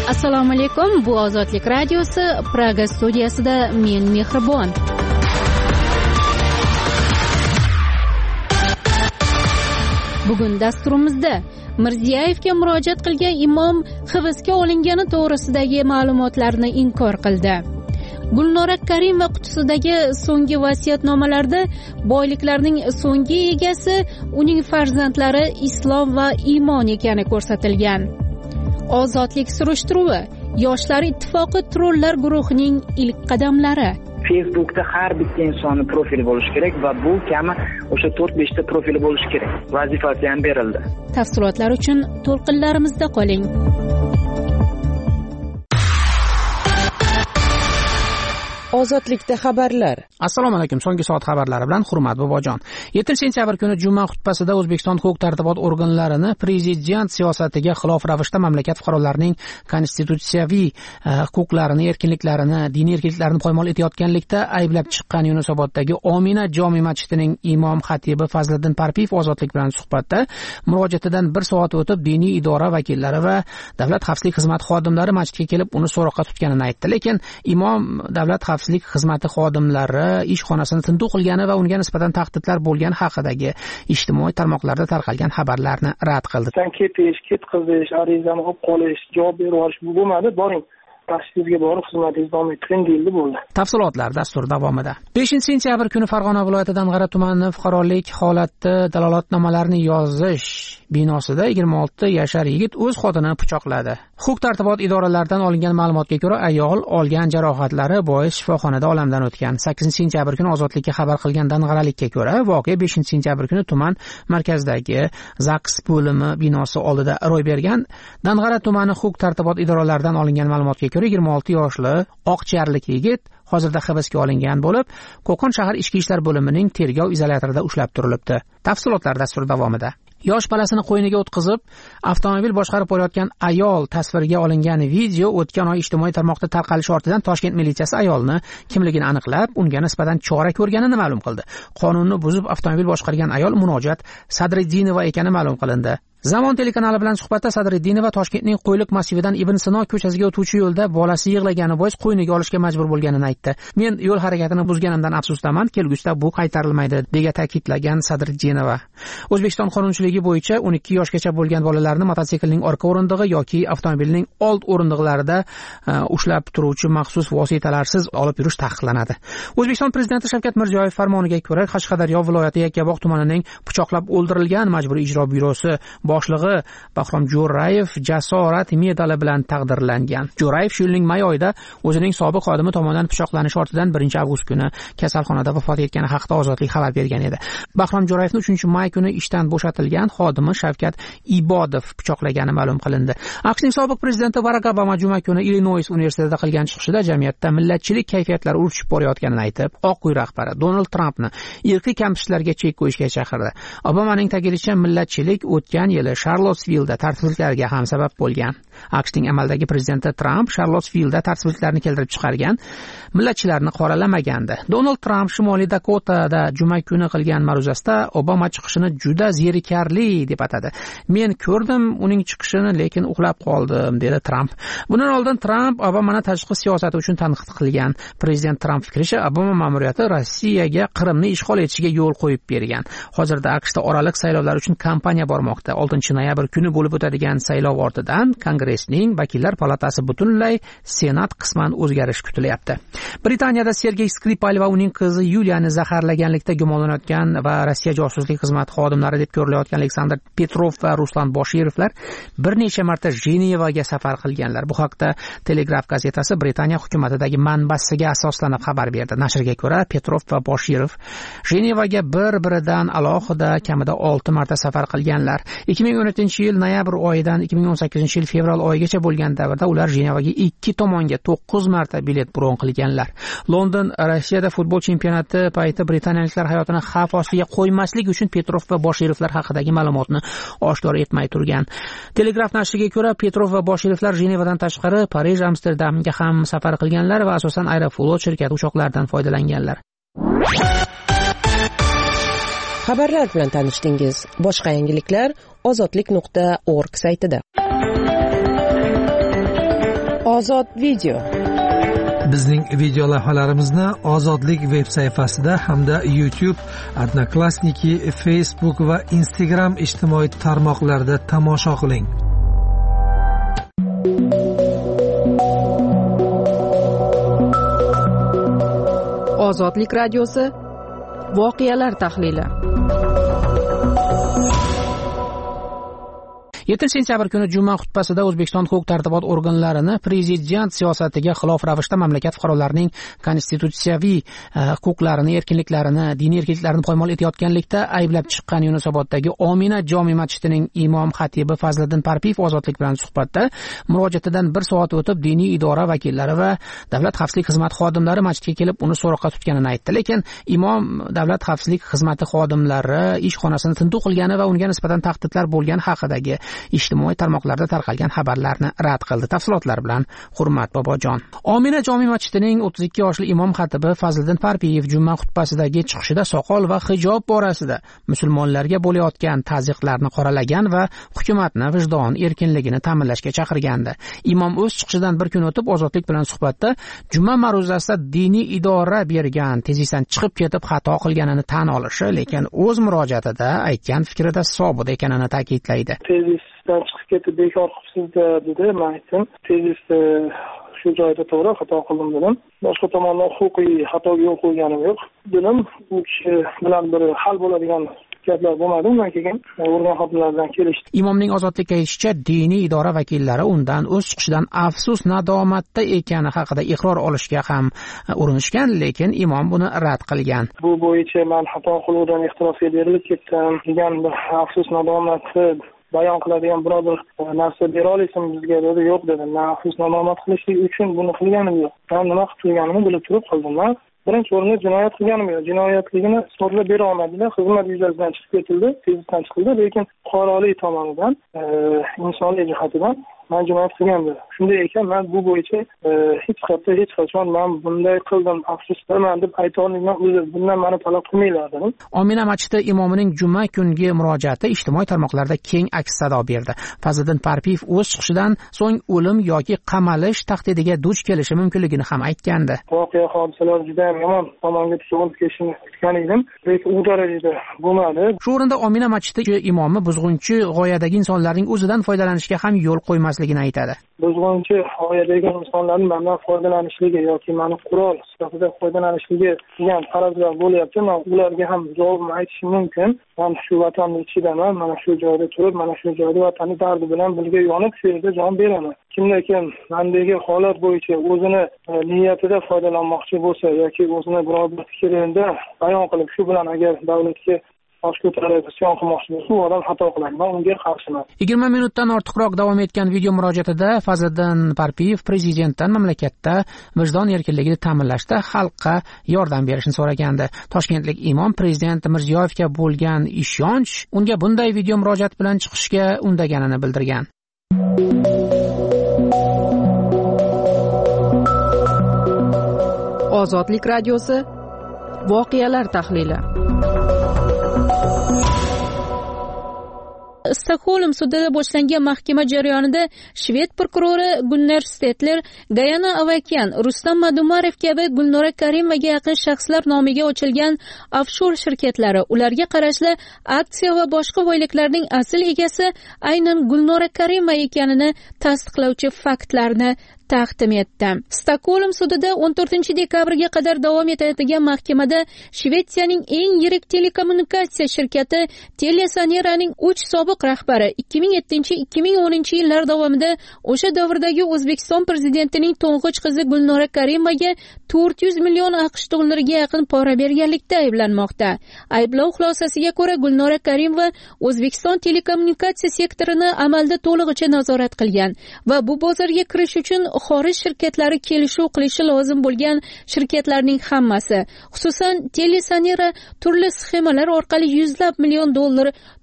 Assalomu alaykum. Bu Ozodlik radiosi Praga studiyasida men Mehribon. Bugun dasturimizda Mirziyoyevga murojaat qilgan imom hibsga olingani to'g'risidagi ma'lumotlarni inkor qildi. Gulnora Karimova qutisidagi so'nggi vasiyatnomalarda boyliklarning so'nggi egasi uning farzandlari islom va iymon ekani ko'rsatilgan. Ozodlik surishtiruvi, Yoshlar ittifoqi trollar guruhining ilk qadamlari. Facebookda har bitta insonning profili bo'lishi kerak va bu kami o'sha 4-5 ta profili bo'lishi kerak. Vazifasi ham berildi. Tafsilotlar uchun to'lqinlarimizda qoling. Ozodlikda xabarlar. Assalomu alaykum. So'nggi soat xabarlari bilan Hurmat Bobojon. 7-sentyabr kuni juma xutbasida O'zbekiston huquq-tartibot organlarini prezident siyosatiga xilof ravishda mamlakat fuqarolarining konstitutsiyaviy huquqlarini, erkinliklarini, diniy erkinliklarini poymol etayotganlikda ayblab chiqqan Yunusoboddagi Omina jome masjidining imom xatibi Fazliddin Parpiyev Ozodlik bilan suhbatda murojaatidan 1 soat o'tib diniy idora vakillari va davlat xavfsizlik xizmati xodimlari masjidga kelib uni so'roqqa tutganini aytdi. Lekin imom davlat xavfsizlik xizmati xodimlari ishxonasini tintuv qilgani va unga nisbatan tahdidlar bo'lgani haqidagi ijtimoiy tarmoqlarda tarqalgan xabarlarni rad qildi. Sen ketqizish, arizani olib qolish, javob berib olish bo'lmadi. Boring, tashxisga borib xizmatingizni davom ettiring deyildi, bo'ldi. Tafsilotlar dastur davomida. 5-sentyabr kuni Farg'ona viloyatidan G'ara tumani fuqarolik holati dalolatnomalarini yozish binosida 26 yashar yigit o'z xotinini pichoqladi. Huquq-tartibot idoralaridan olingan ma'lumotga ko'ra, ayol olgan jarohatlari bois shifoxonada olamdan o'tgan. 8-sentyabr kuni Ozodlikka xabar qilgan Dang'aralikka ko'ra, voqea 5-sentyabr kuni tuman markazidagi ZAKS bo'limi binosi oldida ro'y bergan. Dang'ara tumani huquq-tartibot idoralaridan olingan ma'lumotga ko'ra, 26 yoshli oqchiarlik yigit hozirda hibsga olingan bo'lib, Qo'qon shahar ichki ishlar bo'limining tergov izolyatorida ushlab turilibdi. Tafsilotlar dastur davomida. Yosh bolasini qo'yniga o'tkazib, avtomobil boshqarib borayotgan ayol tasvirga olingan video o'tgan oy ijtimoiy tarmoqda tarqalishi ortidan Toshkent militsiyasi ayolni kimligini aniqlab, unga nisbatan chora ko'rganini ma'lum qildi. Qonunni buzib avtomobil boshqargan ayol Munojat Sadriddinova ekani ma'lum qilindi. Zamon telekanali bilan suhbatda Sadriddinova Toshkentning Qo'yliq massividan Ibn Sino ko'chasiga o'tuvchi yo'lda bolasi yig'lagani bois qo'yniga olishga majbur bo'lganini aytdi. Men yo'l harakatini buzganimdan afsusdaman, kelgusida bu qaytarilmaydi, deya ta'kidlagan Sadriddinova. O'zbekiston qonunchiligi bo'yicha 12 yoshgacha bo'lgan bolalarni mototsiklning orqa o'rindig'i yoki avtomobilning old o'rindiqlarida ushlab turuvchi maxsus vositalarsiz olib yurish taqiqlanadi. O'zbekiston prezidenti Shavkat Mirziyoyev farmoniga ko'ra Qashqadaryo viloyati Yakkabog' tumanining pichoqlab o'ldirilgan majburiy ijro byurosi boshlig'i Bahrom Jo'rayev jasorat medali bilan taqdirlangan. Jo'rayev shu yilning may oyida o'zining sobiq xodimi tomonidan pichoqlanish ortidan 1-avgust kuni kasalxonada vafot etgani haqida Ozodlik xabar bergan edi. Bahrom Jo'rayevni 3-may kuni ishdan bo'shatilgan xodimi Shavkat Ibodov pichoqlagani ma'lum qilindi. AQShning sobiq prezidenti Barak Obama juma kuni Illinois universitetida qilgan chiqishida jamiyatda millatchilik kayfiyatlari urchib borayotganini aytib, Oq uy rahbari Donald Trampni irqiy kamsitishlarga chek qo'yishga chaqirdi. Obamaning ta'kidlashicha, millatchilik o'tgan yili Charlottesville'da tartibsizliklarga ham sabab bo'lgan. AQShning amaldagi prezidenti Trump Charlottesville'da tartibsizliklarni keltirib chiqargan millatchilarni qoralamagandi. Donald Trump Shimoliy Dakotada juma kuni qilgan ma'ruzasida Obama chiqishini juda zerikarli deb atadi. Men ko'rdim uning chiqishini, lekin uxlab qoldim, dedi Trump. Bundan oldin Trump Obamani tashqi siyosati uchun tanqid qilgan. Prezident Trump fikricha, Obama ma'muriyati Rossiyaga Qrimni ishg'ol etishiga yo'l qo'yib bergan. Hozirda AQShda oraliq saylovlar uchun kampaniya bormoqda. 6-noyabr kuni bo'lib o'tadigan saylov ortidan Kongressning vakillar palatasi butunlay, Senat qisman o'zgarish kutilyapti. Britaniyada Sergey Skripal va uning qizi Yuliani zaharlaganlikda gumonlanayotgan va Rossiya josuslik xizmati xodimlari deb ko'rilayotgan Aleksandr Petrov va Ruslan Boshirovlar bir necha marta Jenevaga safar qilganlar. Bu haqda Telegraf gazetasi Britaniya hukumatidagi manbasiga asoslanib xabar berdi. Nashrga ko'ra, Petrov va Boshirov Jenevaga bir-biridan alohida kamida 6 marta safar qilganlar. 2017-yil noyabr oyidan 2018-yil fevral oyigacha bo'lgan davrda ular Jenevaga 2 tomonga 9 marta bilet bron qilganlar. London Rossiyada futbol chempionati payti britaniyaliklar hayotini xavf ostiga qo'ymaslik uchun Petrov va Boshirovlar haqidagi ma'lumotni oshkor etmay turgan. Telegraf nashriga ko'ra, Petrov va Boshirovlar Jenevadan tashqari Parij, Amsterdamga ham safar qilganlar va asosan Aeroflot shirkati uchoqlaridan foydalanganlar. Xabarlar bilan tanishdingiz. Boshqa yangiliklar ozodlik.org saytida. Ozod video. Bizning video lavhalarimizni Ozodlik veb sayfasida hamda YouTube, Odnoklassniki, Facebook va Instagram ijtimoiy tarmoqlarida tomosha qiling. Ozodlik radiosi voqealar tahlili. 7 sentyabr kuni juma xutbasida O'zbekiston huquq-tartibot organlarini prezident siyosatiga xilof ravishda mamlakat fuqarolarining konstitutsiyaviy huquqlarini, erkinliklarini, diniy erkinliklarini poymol etayotganlikda ayblab chiqqan Yunusoboddagi Omina jome masjidining imom xatibi Fazliddin Parpiyev Ozodlik bilan suhbatda murojaatidan 1 soat o'tib diniy idora vakillari va davlat xavfsizlik xizmati xodimlari masjidga kelib uni so'roqqa tutganini aytdi. Lekin imom davlat xavfsizlik xizmati xodimlari ishxonasini tintuv qilgani va unga nisbatan tahdidlar bo'lgani haqidagi ijtimoiy tarmoqlarda tarqalgan xabarlarni rad qildi. Tafsilotlar bilan Hurmat Bobojon. Omina jome masjidining 32 yoshli imom xatibi Fazliddin Parpiyev juma xutbasidagi chiqishida soqol va hijob borasida musulmonlarga bo'layotgan tazyiqlarni qoralagan va hukumatni vijdon erkinligini ta'minlashga chaqirgandi. Imom o'z chiqishidan bir kun o'tib Ozodlik bilan suhbatda juma ma'ruzasida diniy idora bergan tezisdan chiqib ketib xato qilganini tan olishi, lekin o'z murojaatida aytgan fikrida sobit ekanini ta'kidlaydi. Tezisdan chiqib ketib bekor qilibsiz dedi. Men aytdim, tezisda shu joyda to'g'ri xato qildim dedim. Boshqa tomondan huquqiy xatoga yo'l qo'yganim yo'q dedim. U kishi bilan bir hal bo'ladigan gaplar bo'lmadi. Undan keyin organ xodimlari bilan kelishdi. Imomning Ozodlikka aytishicha, diniy idora vakillari undan o'z chiqishidan afsus nadomatda ekani haqida iqror olishga ham urinishgan, lekin imom buni rad qilgan. Bu bo'yicha men xato qiluvdan ehtirosga berilib ketdim degan bir afsus nadomatni bayon qiladigan biror bir narsa bera olasizmi bizga dedi. Yo'q dedim. Men afsus nadomat qilishlik uchun buni qilganim yo'q. Men nima qilib turganimni bilib turib qildim. Birinchi o'rinda jinoyat qilganim yo'q. Jinoyatligini isbotlab bera olmadilar. Xizmat yuzasidan chiqib ketildi, tezisdan chiqildi, lekin fuqarolik tomonidan, insoniy jihatidan men jinoyat qilgandim. Shunday ekan, men bu bo'yicha hech qachon men bunday qildim, afsus qilaman deb ayta olmayman. O'zi bundan meni talab qilmanglar dedim. Omina masjidi imomining juma kungi murojaati ijtimoiy tarmoqlarda keng aks sado berdi. Fazliddin Parpiyev o'z chiqishidan so'ng o'lim yoki qamalish tahdidiga duch kelishi mumkinligini ham aytgandi. Voqea hodisalar juda yomon tomonga olib kelishini kutgan edim, lekin u darajada bo'lmadi. Shu o'rinda Omina masjidi imomi buzg'unchi g'oyadagi insonlarning o'zidan foydalanishga ham yo'l qo'ymasligini aytadi. Buzg'unchi g'oyadagi insonlarning mendan foydalanishligi yoki meni qurol sifatida foydalanishligi degan farazlar bo'lyapti. Men ularga ham javob aytishim mumkin. Men shu vatanning ichidaman, mana shu joyda turib, mana shu joyda vatanning dardi bilan birga yonib shu yerda jon beraman. Kimda-kim mendagi holat bo'yicha o'zini niyatida foydalanmoqchi bo'lsa yoki o'zini biror bir fikrinda bayon qilib shu bilan agar davlatga bosh ko'tarib isyon qilmoqchi bo'lsa, u odam xato qiladi. Men unga qarshiman. 20 minutdan ortiqroq davom etgan video murojaatida Fazliddin Parpiyev prezidentdan mamlakatda vijdon erkinligini ta'minlashda xalqqa yordam berishni so'ragandi. Toshkentlik imom prezident Mirziyoyevga bo'lgan ishonch unga bunday video murojaat bilan chiqishga undaganini bildirgan. Ozodlik radiosi voqealar tahlili. Stokgolm sudida boshlangan mahkama jarayonida shved prokurori Gunnar Stetler, Gayana Avakyan, Rustam Madumarev kabi Gulnora Karimovga yaqin shaxslar nomiga ochilgan offshor shirkatlari, ularga qarashli aksiya va boshqa boyliklarning asl egasi aynan Gulnora Karimova ekanini tasdiqlovchi faktlarni taqdim etdi. Stokgolm sudida 14 dekabrga qadar davom etadigan mahkamada Shvetsiyaning eng yirik telekommunikatsiya shirkati Telesoneraning 3 sobiq rahbari 2007-2010 yillar davomida o'sha davrdagi O'zbekiston prezidentining to'ng'ich qizi Gulnora Karimovaga 400 million AQSh dollariga yaqin pora berganlikda ayblanmoqda. Ayblov xulosasiga ko'ra Gulnora Karimova O'zbekiston telekommunikatsiya sektorini amalda to'lig'icha nazorat qilgan va bu bozorga kirish uchun xorij shirkatlari kelishuv qilishi lozim bo'lgan shirkatlarning hammasi, xususan Telesonera turli sxemalar orqali 100 million dollar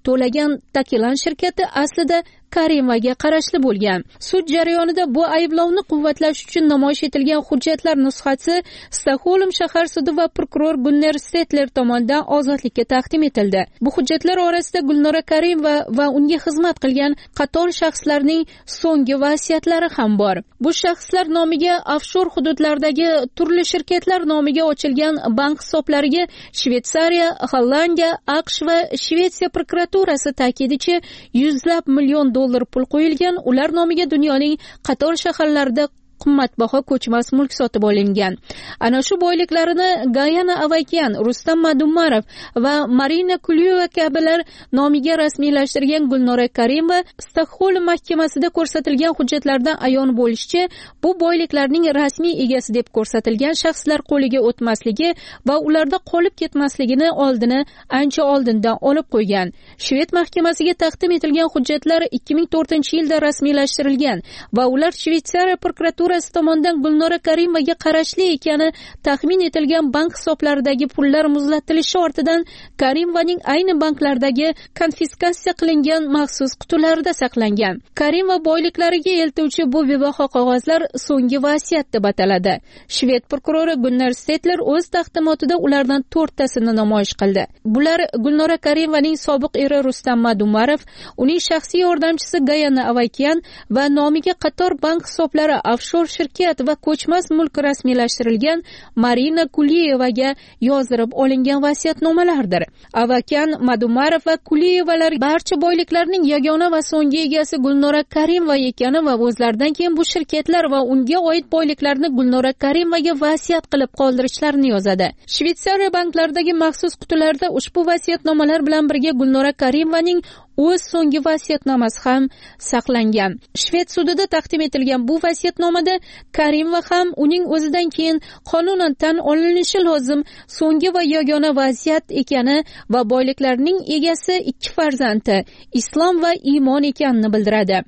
to'lagan Takilan shirkati aslida Karimovga qarashli bo'lgan. Sud jarayonida bu ayblovni quvvatlash uchun namoyish etilgan hujjatlar nusxasi Stokgolm shahar sudi va prokuror Gunnar Stetler tomonidan ozodlikka taqdim etildi. Bu hujjatlar orasida Gulnora Karimova va unga xizmat qilgan qator shaxslarning so'nggi vasiyatlari ham bor. Bu shaxslar nomiga offshor hududlardagi turli shirkatlar nomiga ochilgan bank hisoblariga Shveysariya, Gollandiya, AQSh va Shvetsiya prokuraturasi ta'kidicha yuzlab million dollar pul qo'yilgan. Ular nomiga dunyoning qator shaharlarida qimmatbaho ko'chmas mulk sotib olingan. Ana shu boyliklarini Gayana Avakyan, Rustam Madumarov va Marina Kulyeva kabilar nomiga rasmiylashtirgan Gulnora Karimova Stokgolm mahkamasida ko'rsatilgan hujjatlardan ayon bo'lishicha, bu boyliklarning rasmiy egasi deb ko'rsatilgan shaxslar qo'liga o'tmasligi va ularda qolib ketmasligini oldini ancha oldindan olib qo'ygan. Shved mahkamasiga taqdim etilgan hujjatlar 2004-yilda rasmiylashtirilgan va ular Shveysariya prokuraturasi tomonidan Gulnora Karimovaga qarashli ekani taxmin etilgan bank hisoblaridagi pullar muzlatilishi ortidan Karimovaning ayni banklardagi konfiskatsiya qilingan maxsus qutilarida saqlangan. Karimova boyliklariga eltuvchi bu bebaho qog'ozlar so'nggi vasiyat deb ataladi. Shved prokurori Gunnar Stetler o'z taqdimotida ulardan 4 tasini namoyish qildi. Bular Gulnora Karimovaning sobiq eri Rustam Madumarov, uning shaxsiy yordamchisi Gayana Avakyan va nomiga qator bank hisoblari offshor shirkat va ko'chmas mulk rasmiylashtirilgan Marina Kulyevaga yozdirib olingan vasiyatnomalardir. Avakyan, Madumarov va Kulyevalar barcha boyliklarning yagona va so'nggi egasi Gulnora Karimova ekani va o'zlaridan keyin bu shirkatlar va unga oid boyliklarni Gulnora Karimovaga vasiyat qilib qoldirishlarini yozadi. Shveysariya banklaridagi maxsus qutilarda ushbu vasiyatnomalar bilan birga Gulnora Karimovaning o'z so'nggi vasiyatnomasi ham saqlangan. Shved sudida taqdim etilgan bu vasiyatnomada Karimova ham uning o'zidan keyin qonunan tan olinishi lozim so'nggi va yagona vasiyat ekani va boyliklarning egasi 2 farzandi, islom va iymon ekanini bildiradi.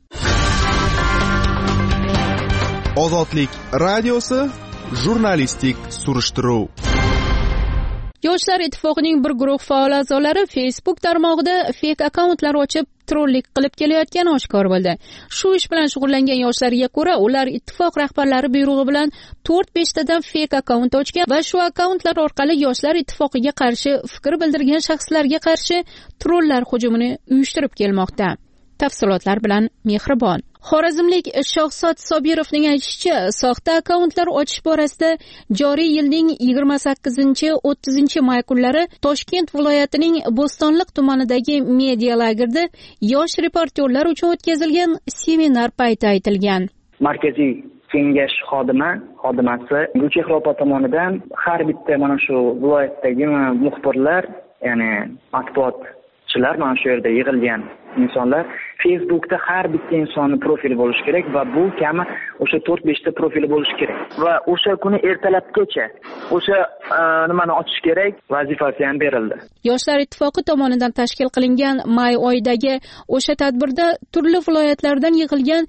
Ozodlik radiosi jurnalistik surishtiruv. Yoshlar ittifoqining bir guruh faol a'zolari Facebook tarmog'ida fake akkauntlar ochib trollik qilib kelayotgani oshkor bo'ldi. Shu ish bilan shug'ullangan yoshlarga ko'ra, ular ittifoq rahbarlari buyrug'i bilan 4-5 tadan fake akkaunt ochgan va shu akkauntlar orqali yoshlar ittifoqiga qarshi fikr bildirgan shaxslarga qarshi trollar hujumini uyushtirib kelmoqda. Tafsilotlar bilan Mehribon. Xorazmlik Shohzod Sobirovning aytishicha, soxta akkauntlar ochish borasida joriy yilning 28-30 may kunlari Toshkent viloyatining Bo'stonliq tumanidagi media lagerda yosh reportyorlar uchun o'tkazilgan seminar payti aytilgan. Markaziy kengash xodimasi Gulchehra opa tomonidan har bitta mana shu viloyatdagi muxbirlar, ya'ni matbuotchilar mana shu yerda yig'ilgan insonlar Facebookda har bitta insonning profili bo'lishi kerak va bu kami o'sha 4-5 ta profili bo'lishi kerak va o'sha kuni ertalabgacha o'sha nimani ochish kerak vazifasi ham berildi. Yoshlar ittifoqi tomonidan tashkil qilingan may oyidagi o'sha tadbirda turli viloyatlardan yig'ilgan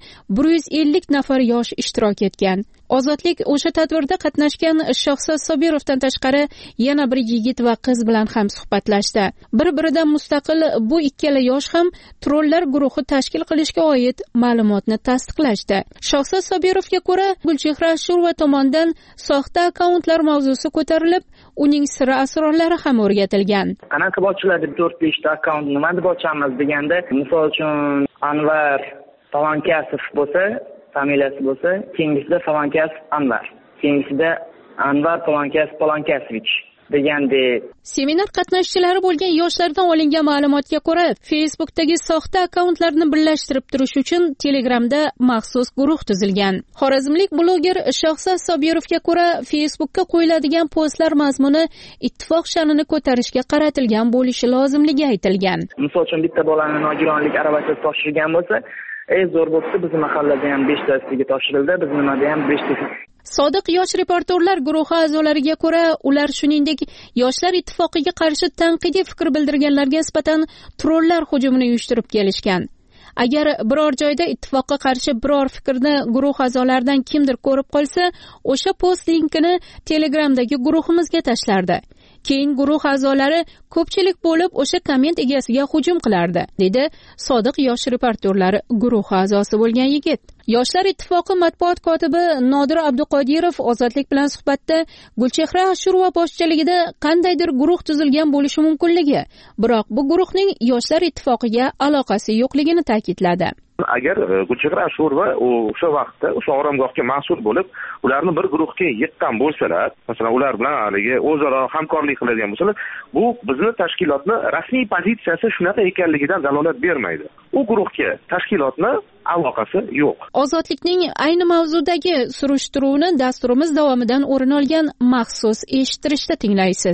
150 nafar yosh ishtirok etgan. Ozodlik o'sha tadbirda qatnashgan Shohzod Sobirovdan tashqari yana bir yigit va qiz bilan ham suhbatlashdi. Bir-biridan mustaqil bu ikkala yosh ham trollar guruhi tashkil qilishga oid ma'lumotni tasdiqlashdi. Shohzod Sobirovga ko'ra, Gulchehra Ashurova tomonidan soxta akkauntlar mavzusi ko'tarilib, uning siri asrorlari ham o'rgatilgan. Qanaqa ochiladi 4-5 ta akkaunt nima deb ochamiz deganda, misol uchun Anvar Palankasov bo'lsa, familiyasi bo'lsa, keyingisida Palankasov Anvar, keyingisida Anvar Palankasovich degandek. Seminar qatnashchilari bo'lgan yoshlardan olingan ma'lumotga ko'ra, Facebookdagi soxta akkauntlarni birlashtirib turish uchun Telegramda maxsus guruh tuzilgan. Xorazmlik bloger Shohzod Sobirovga ko'ra, Facebookka qo'yiladigan postlar mazmuni ittifoq sha'nini ko'tarishga qaratilgan bo'lishi lozimligi aytilgan. Misol uchun bitta bolani nogironlik aravachasi topshirgan bo'lsa, zo'r bo'lsa bizning mahallada ham 5 tasiga topshirildi, biz nimada ham 5 tasiga. Sodiq yosh reporterlar guruhi a'zolariga ko'ra, ular shuningdek yoshlar ittifoqiga qarshi tanqidiy fikr bildirganlarga nisbatan trollar hujumini uyushtirib kelishgan. Agar biror joyda ittifoqqa qarshi biror fikrni guruh a'zolaridan kimdir ko'rib qolsa, o'sha post linkini Telegramdagi guruhimizga tashlardi. Keyin guruh a'zolari ko'pchilik bo'lib o'sha komment egasiga hujum qilardi, dedi Sodiq yosh reportyorlari guruhi a'zosi bo'lgan yigit. Yoshlar ittifoqi matbuot kotibi Nodir Abduqodirov Ozodlik bilan suhbatda Gulchehra Ashurova boshchiligida qandaydir guruh tuzilgan bo'lishi mumkinligi, biroq bu guruhning Yoshlar ittifoqiga aloqasi yo'qligini ta'kidladi. Agar Gulchehra Ashurova o'sha vaqtda o'sha oromgohga mas'ul bo'lib, ularni bir guruhga yig'gan bo'lsalar, masalan, ular bilan haligi o'zaro hamkorlik qiladigan bo'lsalar, bu bizni tashkilotni rasmiy pozitsiyasi shunaqa ekanligidan dalolat bermaydi. U guruhga tashkilotni aloqasi yo'q. Ozodlikning ayni mavzudagi surishtiruvni dasturimiz davomidan o'rin olgan maxsus eshittirishda tinglaysiz.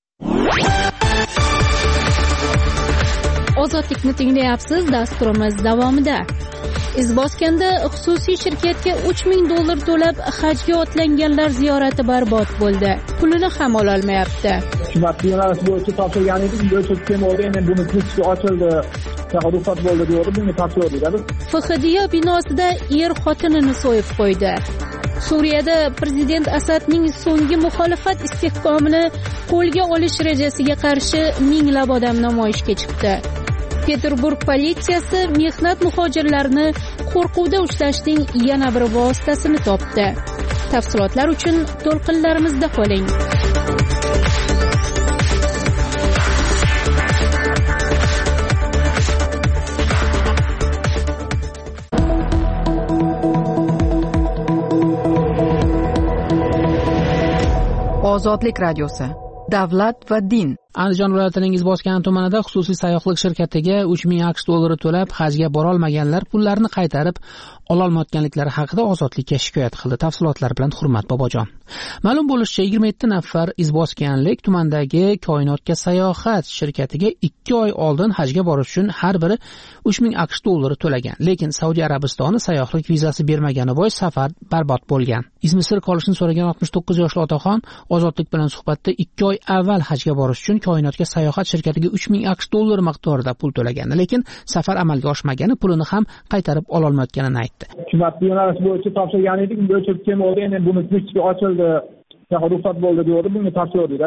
Ozodlikni tinglayapsiz, dasturimiz davomida. Izboskanda xususiy shirkatga $3000 to'lab hajga otlanganlar ziyorati barbod bo'ldi. Pulini ham ola olmayapti. Hukumat yo'nalishi bo'yicha topshirgan edik, o'chirib endi buni kechga ochildi. Ruxsat bo'ldi deydi, bunga topshirdik. FHDyo binosida er xotinini so'yib qo'ydi. Suriyada prezident Asadning so'nggi muxolifat istehkomini qo'lga olish rejasiga qarshi minglab odam namoyishga chiqdi. Peterburg politsiyasi mehnat muhojirlarini qo'rquvda ushlashning yana bir vositasini topdi. Tafsilotlar uchun to'lqinlarimizda qoling. Ozodlik radiosi. Davlat va din. Andijon viloyatining Izboskan tumanida xususiy sayyohlik shirkatiga $3000 to'lab hajga bora olmaganlar pullarini qaytarib ololmayotganliklari haqida Ozodlikka shikoyat qildi. Tafsilotlar bilan Hurmat Bobojon. Ma'lum bo'lishicha 27 nafar Izboskanlik tumandagi Koinotga sayohat shirkatiga 2 oy oldin hajga borish uchun har biri $3000 to'lagan. Lekin Saudiya Arabistoni sayyohlik vizasi bermagani bois safar barbod bo'lgan. Izmi sir qolishini so'ragan 69 yoshli otaxon Ozodlik bilan suhbatda 2 oy avval hajga borish uchun Koinotga sayohat shirkatiga $3000 miqdorida pul to'lagan, lekin safar amalga oshmagani, pulini ham qaytarib ola olmayotganini aytdi. Hukumat yo'nalishi bo'yicha topshirgan edik, o'chirib kelmadi, endi buni kechga ochildi. Ruxsat bo'ldi deydi, bunga topshirdik.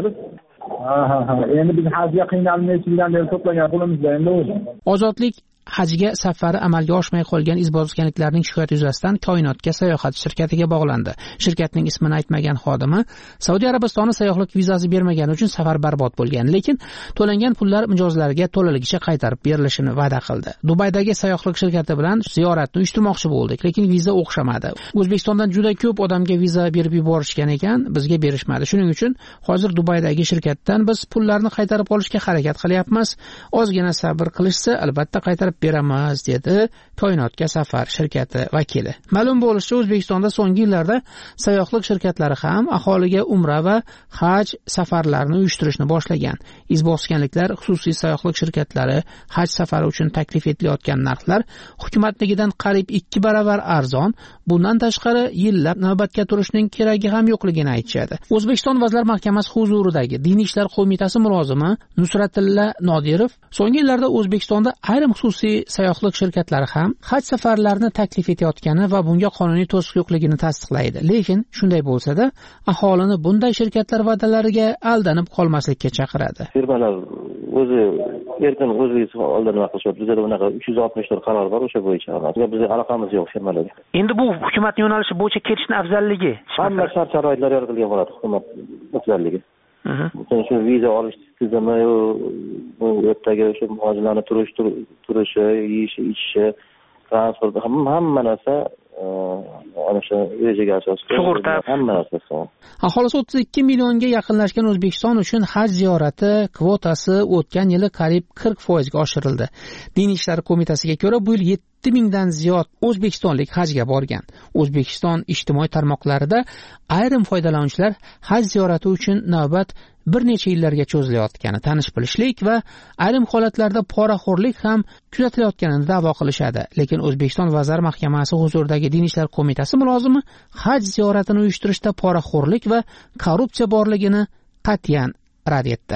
Endi biz hajga qiynalmaychidan beri to'plagan pulimizda endi o'zi. Ozodlik hajga safari amalga oshmay qolgan izboskanliklarning shikoyati yuzasidan Koinotga sayohat shirkatiga bog'landi. Shirkatning ismini aytmagan xodimi Saudiya Arabistoni sayyohlik vizasi bermagani uchun safar barbod bo'lgan, lekin to'langan pullar mijozlarga to'laligicha qaytarib berilishini va'da qildi. Dubaydagi sayyohlik shirkati bilan ziyoratni uyushtirmoqchi bo'ldik, lekin viza o'xshamadi. O'zbekistondan juda ko'p odamga viza berib yuborishgan ekan, bizga berishmadi. Shuning uchun hozir Dubaydagi shirkatdan biz pullarni qaytarib olishga harakat qilyapmiz. Ozgina sabr qilishsa, albatta qaytarib beramiz, dedi Koinotga safar shirkati vakili. Ma'lum bo'lishicha, O'zbekistonda so'nggi yillarda sayyohlik shirkatlari ham aholiga umra va haj safarlarini uyushtirishni boshlagan. Izboskanliklar xususiy sayyohlik shirkatlari haj safari uchun taklif etilayotgan narxlar hukumatnikidan qariyb 2 baravar arzon. Bundan tashqari yillab navbatga turishning keragi ham yo'qligini aytishadi. O'zbekiston Vazirlar Mahkamasi huzuridagi Diniy ishlar qo'mitasi mulozimi Nusratilla Nodirov so'nggi yillarda O'zbekistonda ayrim xususiy sayyohlik shirkatlari ham haj safarlarini taklif etayotgani va bunga qonuniy to'siq yo'qligini tasdiqlaydi. Lekin shunday bo'lsa-da, aholini bunday shirkatlar va'dalariga aldanib qolmaslikka chaqiradi. Firmalar o'zi erkin o'zligi oldin vaqtishyapti. Bizda bunaqa 364 qaror bor o'sha bo'yicha. Bizga aloqamiz yo'q firmalarga. Endi bu hukumat yo'nalishi bo'yicha ketishning afzalligi. Hamma shart-sharoitlar yaratilgan bo'ladi hukumat afzalligi. Shu viza olish tizimi, bu yerdagi o'sha muhojirlarning turishi, yeyishi, ichishi, transport, hamma narsa ana shu rejaga asosida sug'urta, hamma narsa. Aholisi 32 millionga yaqinlashgan O'zbekiston uchun haj ziyorati kvotasi o'tgan yili qariyb 40% ga oshirildi. Diniy ishlar qo'mitasiga ko'ra, bu yil 7000 dan ziyod o'zbekistonlik hajga borgan. O'zbekiston ijtimoiy tarmoqlarida ayrim foydalanuvchilar haj ziyorati uchun navbat bir necha yillarga cho'zilayotgani tanish bilishlik va ayrim holatlarda poraxo'rlik ham kuzatilayotganini da'vo qilishadi. Lekin O'zbekiston Vazirlar Mahkamasi huzuridagi Diniy ishlar qo'mitasi mulozimi haj ziyoratini uyushtirishda poraxo'rlik va korrupsiya borligini qat'iyan rad etdi.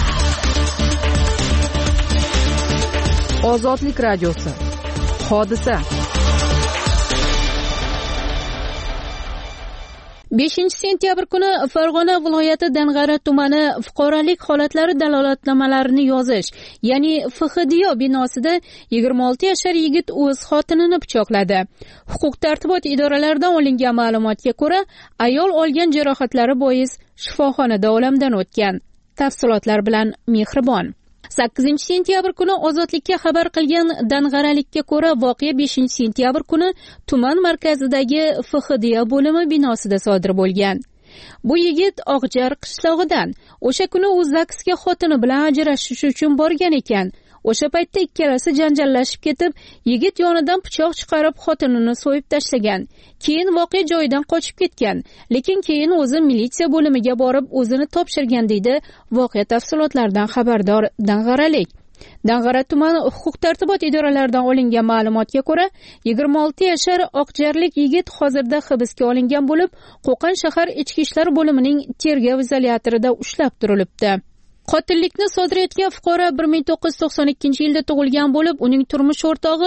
Ozodlik radiosi. Hodisa. 5-sentyabr kuni Farg'ona viloyati Dang'ara tumani fuqarolik holatlari dalolatnomalarini yozish, ya'ni FHDYO binosida 26 yashar yigit o'z xotinini pichoqladi. Huquq-tartibot idoralaridan olingan ma'lumotga ko'ra, ayol olgan jarohatlari bois shifoxonada olamdan o'tgan. Tafsilotlar bilan Mehribon. 8-sentyabr kuni Ozodlikka xabar qilgan dang'aralikka ko'ra voqea 5-sentyabr kuni tuman markazidagi FHDYO bo'limi binosida sodir bo'lgan. Bu yigit Oqjar qishlog'idan. O'sha kuni u zagsga xotini bilan ajrashish uchun borgan ekan. O'sha paytda ikkalasi janjallashib ketib, yigit yonidan pichoq chiqarib xotinini so'yib tashlagan. Keyin voqea joyidan qochib ketgan, lekin keyin o'zi militsiya bo'limiga borib o'zini topshirgan deydi voqea tafsilotlaridan xabardor Dang'aralik. Dang'ara tumani huquq-tartibot idoralaridan olingan ma'lumotga ko'ra, 26 yashar oqjarlik yigit hozirda hibsga olingan bo'lib, Qo'qon shahar ichki ishlar bo'limining tergov izolyatorida ushlab turilibdi. Qotillikni sodir etgan fuqaro 1992-yilda tug'ilgan bo'lib, uning turmush o'rtog'i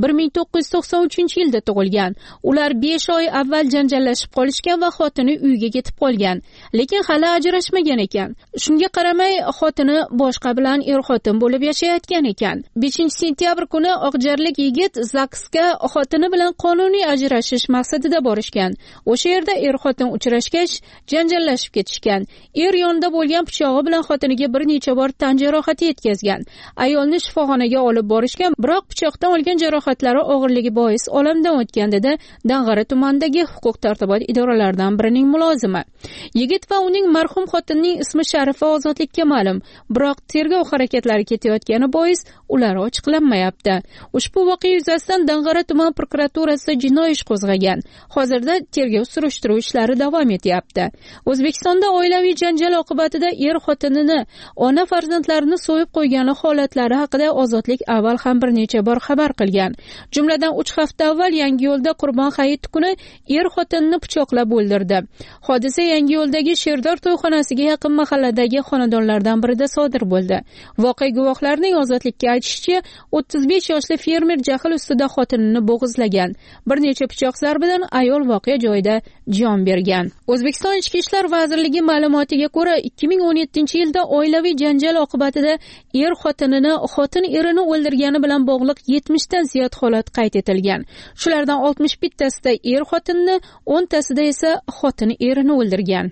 1993-yilda tug'ilgan. Ular 5 oy avval janjallashib qolishgan va xotini uyga ketib qolgan, lekin hali ajrashmagan ekan. Shunga qaramay, xotini boshqa bilan er-xotin bo'lib yashayotgan ekan. 5-sentyabr kuni oqjarlik yigit zagsga xotini bilan qonuniy ajrashish maqsadida borishgan. O'sha yerda er-xotin uchrashgach, janjallashib ketishgan. Er yonida bo'lgan pichog'i bilan xotiniga bir necha bor tan jarohati yetkazgan. Ayolni shifoxonaga olib borishgan, biroq pichoqdan olgan jarohatlari og'irligi bois olamdan o'tgan dedi Dang'ara tumanidagi huquq-tartibot idoralaridan birining mulozimi. Yigit va uning marhum xotinining ismi Sharifa Ozodlikka ma'lum, biroq tergov harakatlari ketayotgani bois ular ochiqlanmayapti. Ushbu voqea yuzasidan Dang'ara tuman prokuraturasi jinoiy ish qo'zg'agan. Hozirda tergov surishtiruv ishlari davom etyapti. O'zbekistonda oilaviy janjal oqibatida er xotinini, ona farzandlarini so'yib qo'ygani holatlari haqida Ozodlik avval ham bir necha bor xabar qilgan. Jumladan 3 hafta avval Yangiyo'lda Qurbon hayiti kuni er xotinini pichoqlab o'ldirdi. Hodisa Yangiyo'ldagi Sherdor to'yxonasiga yaqin mahalladagi xonadonlardan birida sodir bo'ldi. Voqea guvohlarining Ozodlikka aytishicha, 35 yoshli fermer jahl ustida xotinini bo'g'izlagan. Bir necha pichoq zarbidan ayol voqea joyida jon bergan. O'zbekiston Ichki ishlar vazirligi ma'lumotiga ko'ra, 2017-yilda oilaviy janjal oqibatida er xotinini, xotin erini o'ldirgani bilan bog'liq 70 dan ziyod holat qayd etilgan. Shulardan 61 tasida er xotinni, 10 tasida esa xotin erini o'ldirgan.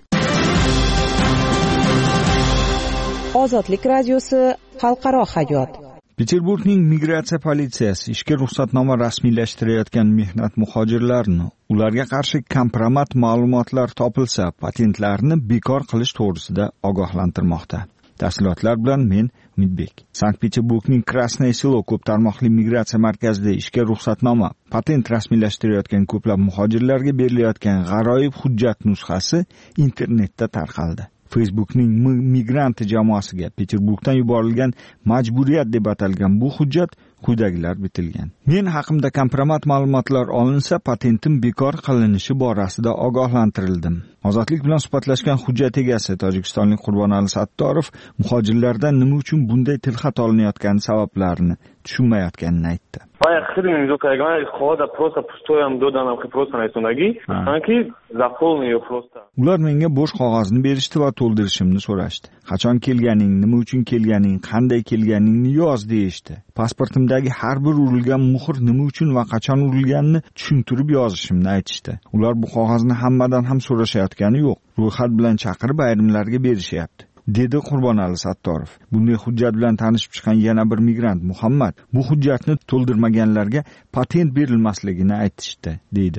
Ozodlik radiosi xalqaro hayot. Peterburgning migratsiya politsiyasi ishga ruxsatnoma rasmiylashtirayotgan mehnat muhojirlarini ularga qarshi kompromat ma'lumotlar topilsa patentlarini bekor qilish to'g'risida ogohlantirmoqda. Tafsilotlar bilan men Umidbek. Sankt-Peterburgning Krasnoye Selo ko'p tarmoqli migratsiya markazida ishga ruxsatnoma, patent rasmiylashtirayotgan ko'plab muhojirlarga berilayotgan g'aroyib hujjat nusxasi internetda tarqaldi. Facebookning migranti jamoasiga Peterburgdan yuborilgan majburiyat deb atalgan bu hujjat quyidagilar bitilgan. Men haqimda kompromat ma'lumotlar olinsa, patentim bekor qilinishi borasida ogohlantirildim. Ozodlik bilan suhbatlashgan hujjat egasi tojikistonlik Qurbonali Sattorov muhojirlardan nima uchun bunday tilxat olinayotgani sabablarini tushunmayotganini aytdi. Ular menga bo'sh qog'ozni berishdi va to'ldirishimni so'rashdi. Qachon kelganing, nima uchun kelganing, qanday kelganingni yoz deyishdi. Pasportimdagi har bir urilgan muhr nima uchun va qachon urilganini tushuntirib yozishimni aytishdi. Ular bu qog'ozni hammadan ham so'rashayotgani yo'q. Ro'yxat bilan chaqirib ayrimlarga berishyapti, dedi Qurbonali Sattorov. Bunday hujjat bilan tanishib chiqqan yana bir migrant Muhammad bu hujjatni to'ldirmaganlarga patent berilmasligini aytishdi, deydi.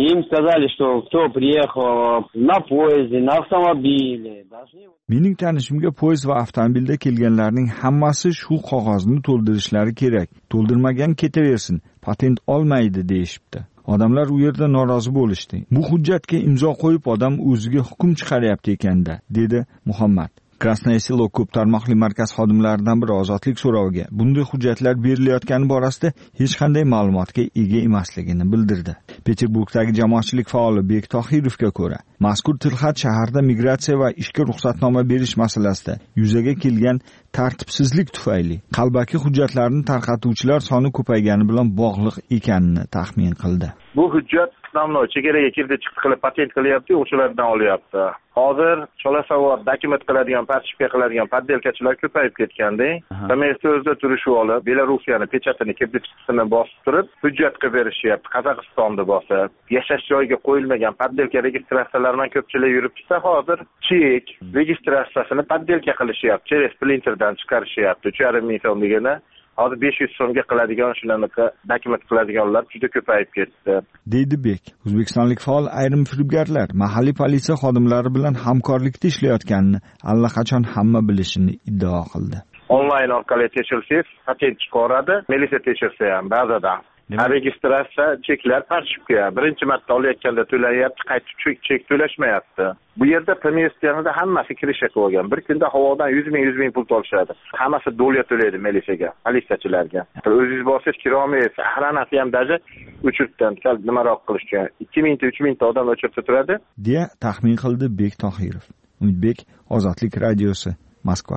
Mening tanishimga poyezd va avtomobilda kelganlarning hammasi shu qog'ozni to'ldirishlari kerak. To'ldirmagan ketaversin, patent olmaydi deyishibdi. Odamlar u yerda norozi bo'lishdi. Bu hujjatga imzo qo'yib odam o'ziga hukm chiqaryapti ekanda, dedi Muhammad. Krasnoye Selo ko'p tarmoqli markaz xodimlaridan biri Ozodlik so'roviga bunday hujjatlar berilayotgani borasida hech qanday ma'lumotga ega emasligini bildirdi. Peterburgdagi jamoatchilik faoli Bek Tohirovga ko'ra, mazkur tilxat shaharda migratsiya va ishga ruxsatnoma berish masalasida yuzaga kelgan tartibsizlik tufayli qalbaki hujjatlarni tarqatuvchilar soni ko'paygani bilan bog'liq ekanini taxmin qildi. Bu hujjat chegaraga kirdi chiqdi qilib patent qilyapti, o'shalardan olyapti. Hozir cholasavod dokument qiladigan, partishka qiladigan poddelkachilar ko'payib ketganda, Romersi o'zida turishib olib, Belarusiyani pechatini, kibritchisini bosib turib, hujjat qilib berishyapti. Qozog'istonni bosib, yashash joyiga qo'yilmagan poddelka registratsiyalardan ko'pchilik yuribsa, hozir chek registratsiyasini poddelka qilishyapti, через printerdan chiqarishyapti. 3,5 ming so'm degani hozir 500 so'mga qiladigan shularga dokument qiladiganlar juda ko'payib ketdi. Deydi Bek. O'zbekistonlik faol ayrim firibgarlar mahalliy politsiya xodimlari bilan hamkorlikda ishlayotganini allaqachon hamma bilishini iddao qildi. Onlayn orqali tekshirsangiz, patent chiqaradi, militsiya tekshirsa ham ba'zida. Registratsiya cheklar partishka birinchi marta olayotganda to'layapti, qaytib chek to'lashmayapti. Bu yerda premieryanida hammasi kirishga qo'ygan. Bir kunda havodan 100 ming pul olishadi. Hammasi dolya to'laydi militsiyaga, politsiyachilarga. O'zingiz borsangiz kirolmaysiz. Ahranasi ham daji o'chirtdan nimaroq qilishga 2000 ta 3000 ta odam o'chirsa turadi, deya taxmin qildi Bek Tohirov. Umidbek, Ozodlik radiosi, Moskva.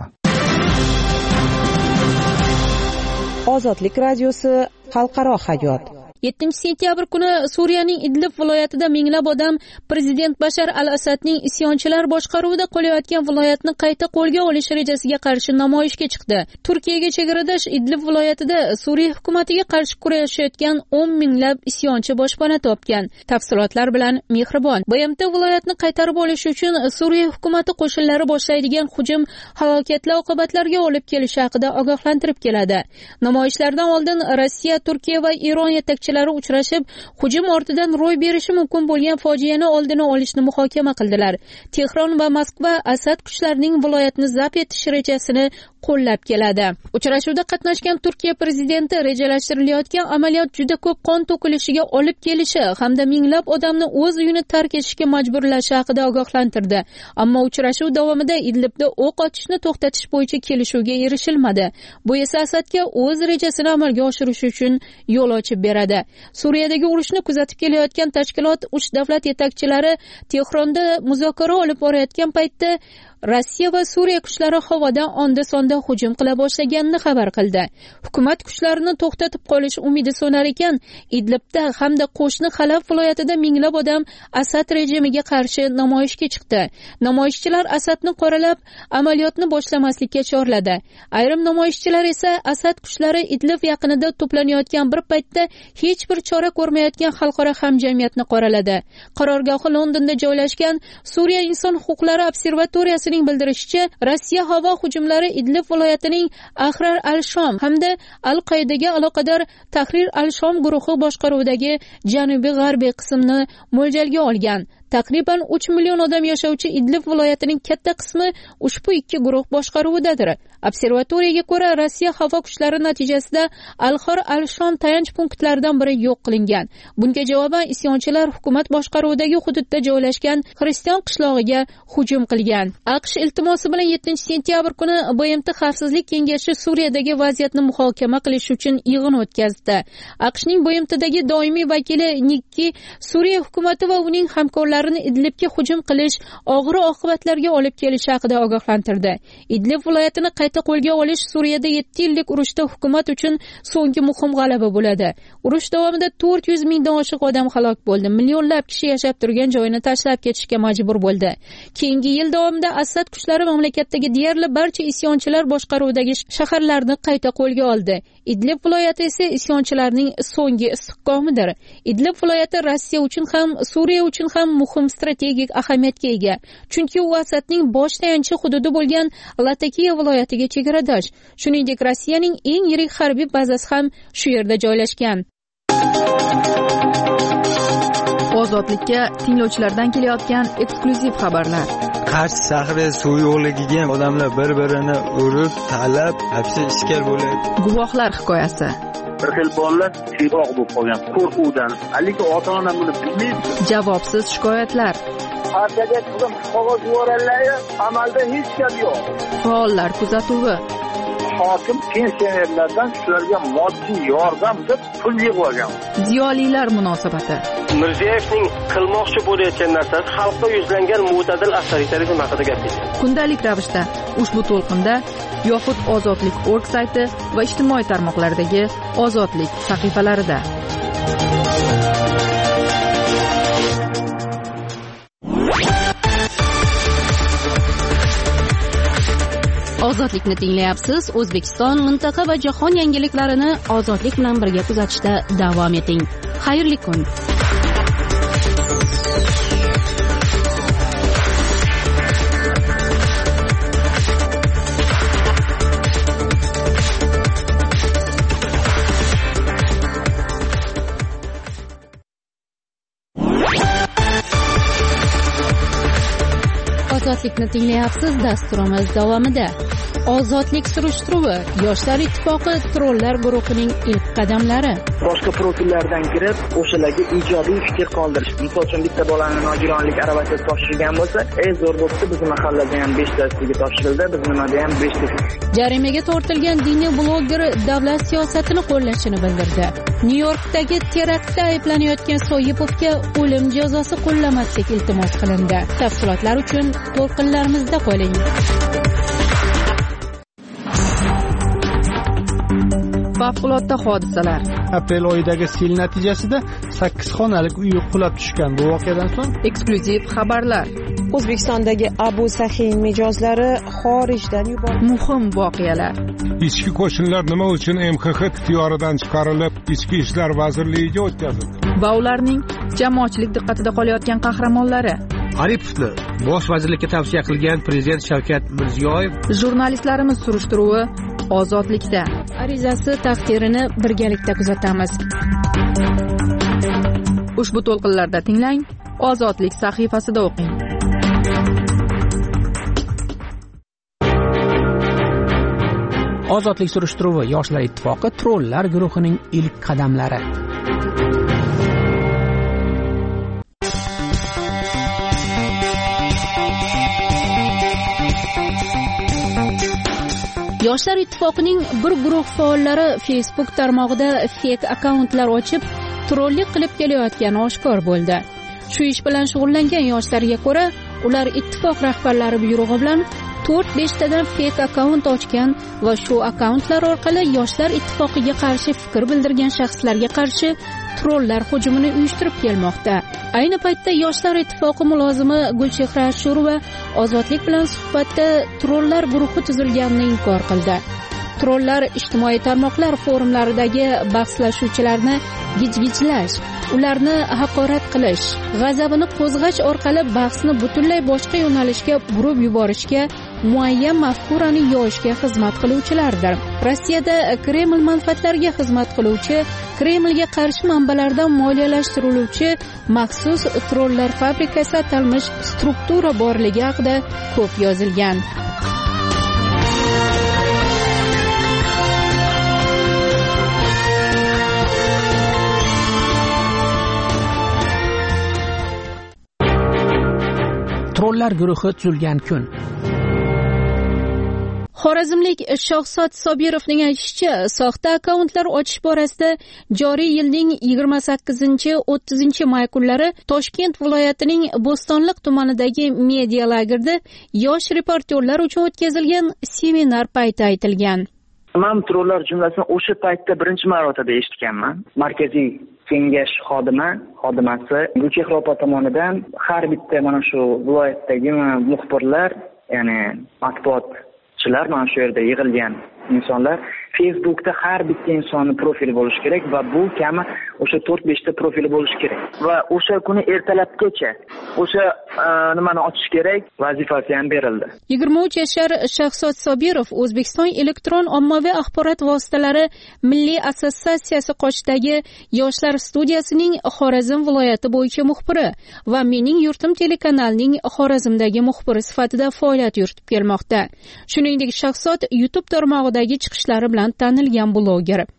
Ozodlik radiosi xalqaro hayot. 7-sentyabr kuni Suriyaning Idlib viloyatida minglab odam prezident Bashar al-Asadning isyonchilar boshqaruvida qolayotgan viloyatni qayta qo'lga olish rejasiga qarshi namoyishga chiqdi. Turkiyaga chegaradosh Idlib viloyatida Suriya hukumatiga qarshi kurashayotgan 10 minglab isyonchi boshpana topgan. Tafsilotlar bilan Mehribon. BMT viloyatni qaytarib olish uchun Suriya hukumati qo'shinlari boshlaydigan hujum halokatli oqibatlarga olib kelishi haqida ogohlantirib keladi. Namoyishlardan oldin Rossiya, Turkiya va Eron yetakchilari uchrashib, hujum ortidan ro'y berishi mumkin bo'lgan fojiani oldini olishni muhokama qildilar. Tehron va Moskva Asad kuchlarining viloyatni zabt etish rejasini qo'llab keladi. Uchrashuvda qatnashgan Turkiya prezidenti rejalashtirilayotgan amaliyot juda ko'p qon to'kilishiga olib kelishi hamda minglab odamni o'z uyini tark etishga majburlashi haqida ogohlantirdi. Ammo uchrashuv davomida Idlibda o'q otishni to'xtatish bo'yicha kelishuvga erishilmadi. Bu esa Asadga o'z rejasini amalga oshirish uchun yo'l ochib beradi. Suriyadagi urushni kuzatib kelayotgan tashkilot 3 davlat yetakchilari Tehronda muzokara olib borayotgan paytda Rossiya va Suriya kuchlari havodan onda-sonda hujum qila boshlaganini xabar qildi. Hukumat kuchlarini to'xtatib qolish umidi so'nar ekan, Idlibda hamda qo'shni Halab viloyatida minglab odam Asad rejimiga qarshi namoyishga chiqdi. Namoyishchilar Asadni qoralab, amaliyotni boshlamaslikka chorladi. Ayrim namoyishchilar esa Asad kuchlari Idlib yaqinida to'planayotgan bir paytda hech bir chora ko'rmayotgan xalqaro hamjamiyatni qoraladi. Qarorgohi Londonda joylashgan Suriya inson huquqlari observatoriyasi bildirishicha, Rossiya havo hujumlari Idlib viloyatining Ahrar al-Shom hamda Al-Qoidaga aloqador Tahrir al-Shom guruhi boshqaruvidagi janubiy-g'arbiy qismni mo'ljalga olgan. Taqriban 3 million odam yashovchi Idlib viloyatining katta qismi ushbu ikki guruh boshqaruvidadir. Observatoriyaga ko'ra, Rossiya havo kuchlari natijasida Al-Xor al-Shom tayanch punktlaridan biri yo'q qilingan. Bunga javoban isyonchilar hukumat boshqaruvidagi hududda joylashgan xristian qishlog'iga hujum qilgan. AQSh iltimosi bilan 7-sentyabr kuni BMT Xavfsizlik kengashi Suriyadagi vaziyatni muhokama qilish uchun yig'in o'tkazdi. AQShning BMTdagi doimiy vakili Nikki Suriya hukumati va uning hamkorlarini Idlibga hujum qilish og'ir oqibatlarga olib kelishi haqida ogohlantirdi. Idlib viloyatini qayta qo'lga olish Suriyada 7 yillik urushda hukumat uchun so'nggi muhim g'alaba bo'ladi. Urush davomida 400 mingdan oshiq odam halok bo'ldi. Millionlab kishi yashab turgan joyini tashlab ketishga majbur bo'ldi. Keyingi yil davomida Asad kuchlari mamlakatdagi deyarli barcha isyonchilar boshqaruvidagi shaharlarni qayta qo'lga oldi. Idlib viloyati esa isyonchilarning so'nggi istiqomidir. Idlib viloyati Rossiya uchun ham, Suriya uchun ham muhim strategik ahamiyatga ega. Chunki u Asadning bosh tayanchi hududi bo'lgan Latakiya viloyatiga chegaradosh. Shuningdek, Rossiyaning eng yirik harbiy bazasi ham shu yerda joylashgan. Ozodlikka tinglovchilardan kelayotgan eksklyuziv xabarlar. Qarsh shahri suv yo'qligiga odamlar bir-birini urib, talab, hapsi ishkal bo'ladi. Guvohlar hikoyasi. Bir xil bolalar siyroq bo'lib qolgan qo'rquvdan. Lekin ota-ona buni bilmaydi. Javobsiz shikoyatlar. Partiyaga qizim qog'oz yuborganlar, amalda hech gap yo'q. Faollar kuzatuvi. hokim pensionerlardan shularga moddiy yordam deb pul yig'ib olgan. Ziyolilar munosabati. Mirziyoyevning qilmoqchi bo'layotgan narsasi xalqqa yuzlangan mo'tadil avtoritarizm haqida gapirdi. Kundalik ravishda ushbu to'lqinda yoxud ozodlik.org sayti va ijtimoiy tarmoqlardagi ozodlik sahifalarida. Ozodlikni tinglayapsiz. O'zbekiston, mintaqa va jahon yangiliklarini ozodlik bilan birga kuzatishda davom eting. Xayrli kun. Ozodlikni tinglayapsiz. Dasturimiz davomida ozodlik surishtiruvi, Yoshlar ittifoqi trollar guruhining ilk qadamlari. Boshqa profillardan kirib, o'shalarga ijobiy fikr qoldirish. Misol uchun bitta bolani nogironlik aravasiga topshirgan bo'lsa, zo'r bo'lsa, bizning mahallada ham 5 tasiga topshirildi, biz nimada ham 5 ta. Jarimaga tortilgan diniy bloger davlat siyosatini qo'llashini bildirdi. Nyu-Yorkdagi teraktda ayblanayotgan Soyipovga o'lim jazosi qo'llamaslik iltimos qilindi. Tafsilotlar uchun to'lqinlarimizda qoling. Favqulodda hodisalar. Aprel oyidagi sel natijasida 8 xonalik uy qulab tushgan. Bu voqeadan so'ng eksklyuziv xabarlar. O'zbekistondagi Abu Sahin mijozlari xorijdan yuborildi. Muhim voqealar. Ichki qo'shinlar nima uchun MXX ixtiyoridan chiqarilib, Ichki ishlar vazirligiga o'tkazildi? Va ularning jamoatchilik diqqatida qolayotgan qahramonlari. Aripovni bosh vazirlikka tavsiya qilgan prezident Shavkat Mirziyoyev. Jurnalistlarimiz surishtiruvi ozodlikda. Arizasi taqdirini birgalikda kuzatamiz. Ushbu to'lqinlarda tinglang, ozodlik sahifasida o'qing. Ozodlik surishtiruvi, Yoshlar ittifoqi trollar guruhining ilk qadamlari. Yoshlar ittifoqining bir guruh faollari Facebook tarmog'ida fake akkauntlar ochib, trollik qilib kelayotgani oshkor bo'ldi. Shu ish bilan shug'ullangan yoshlarga ko'ra, ular ittifoq rahbarlari buyrug'i bilan 4-5 tadan fake akkaunt ochgan va shu akkauntlar orqali Yoshlar ittifoqiga qarshi fikr bildirgan shaxslarga qarshi trollar hujumini uyushtirib kelmoqda. Ayni paytda Yoshlar ittifoqi mulozimi Gulchehra Ashurova ozodlik bilan suhbatda trollar guruhi tuzilganini inkor qildi. Trollar ijtimoiy tarmoqlar forumlaridagi bahslashuvchilarni gijgijlash, ularni haqorat qilish, g'azabini qo'zg'ash orqali bahsni butunlay boshqa yo'nalishga burib yuborishga, muayyan mafkurani yoyishga xizmat qiluvchilardir. Rossiyada Kreml manfaatlariga xizmat qiluvchi, Kremlga qarshi manbalardan moliyalashtiriluvchi maxsus trollar fabrikasi atalmish struktura borligi haqida ko'p yozilgan. Trollar guruhi tuzilgan kun. Xorazmlik Shohzod Sobirovning aytishicha, soxta akkauntlar ochish borasida joriy yilning 28-30 may kunlari Toshkent viloyatining Bo'stonliq tumanidagi media lagerda yosh reportyorlar uchun o'tkazilgan seminar payti aytilgan. Men trollar jumlasini o'sha paytda birinchi marotaba eshitganman. Markaziy kengash xodimasi Gulchehra opa tomonidan har bitta mana shu viloyatdagi muxbirlar, ya'ni matbuotchilar, mana shu yerda yig'ilgan insonlar Facebookda har bitta insonni profili bo'lishi kerak va bu kami o'sha 4-5 ta profili bo'lishi kerak. Va o'sha kuni ertalabgacha o'sha nimani ochish kerak, vazifasi ham berildi. 23 yashar Shahzod Sobirov O'zbekiston elektron ommaviy axborot vositalari Milliy assotsiatsiyasi qoshidagi Yoshlar studiyasining Xorazm viloyati bo'yicha muxbiri va Mening yurtim telekanalining Xorazmdagi muxbiri sifatida faoliyat yuritib kelmoqda. Shuningdek, Shahzod YouTube tarmog'idagi chiqishlari bilan tanilgan bloger.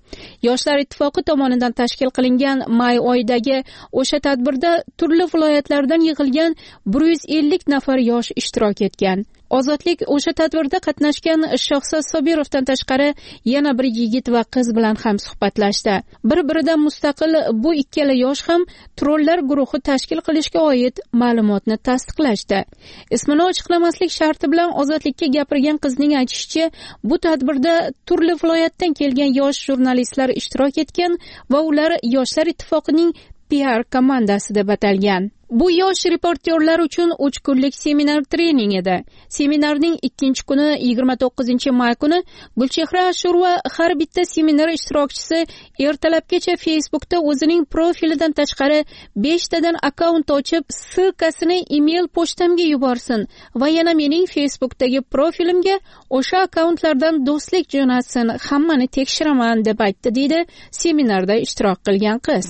Yoshlar ittifoqi tomonidan tashkil qilingan may oyidagi o'sha tadbirda turli viloyatlardan yig'ilgan 150 nafar yosh ishtirok etgan. Ozodlik o'sha tadbirda qatnashgan Shohzod Sobirovdan tashqari yana bir yigit va qiz bilan ham suhbatlashdi. Bir-biridan mustaqil bu ikkala yosh ham trollar guruhi tashkil qilishga oid ma'lumotni tasdiqlashdi. Ismini ochiqlamaslik sharti bilan Ozodlikka gapirgan qizning aytishicha, bu tadbirda turli viloyatdan kelgan yosh jurnalistlar ishtirok etgan va ular Yoshlar ittifoqining PR komandasi deb atalgan. Bu yosh reportyorlar uchun 3 kunlik seminar trening edi. Seminarning ikkinchi kuni 29-may kuni Gulchehra Ashurova har bitta seminar ishtirokchisi ertalabgacha Facebookda o'zining profilidan tashqari 5 tadan akkaunt ochib, ssilkasini email pochtamga yuborsin va yana mening Facebookdagi profilimga o'sha akkauntlardan do'stlik jo'natsin, hammani tekshiraman deb aytdi, deydi seminarda ishtirok qilgan qiz.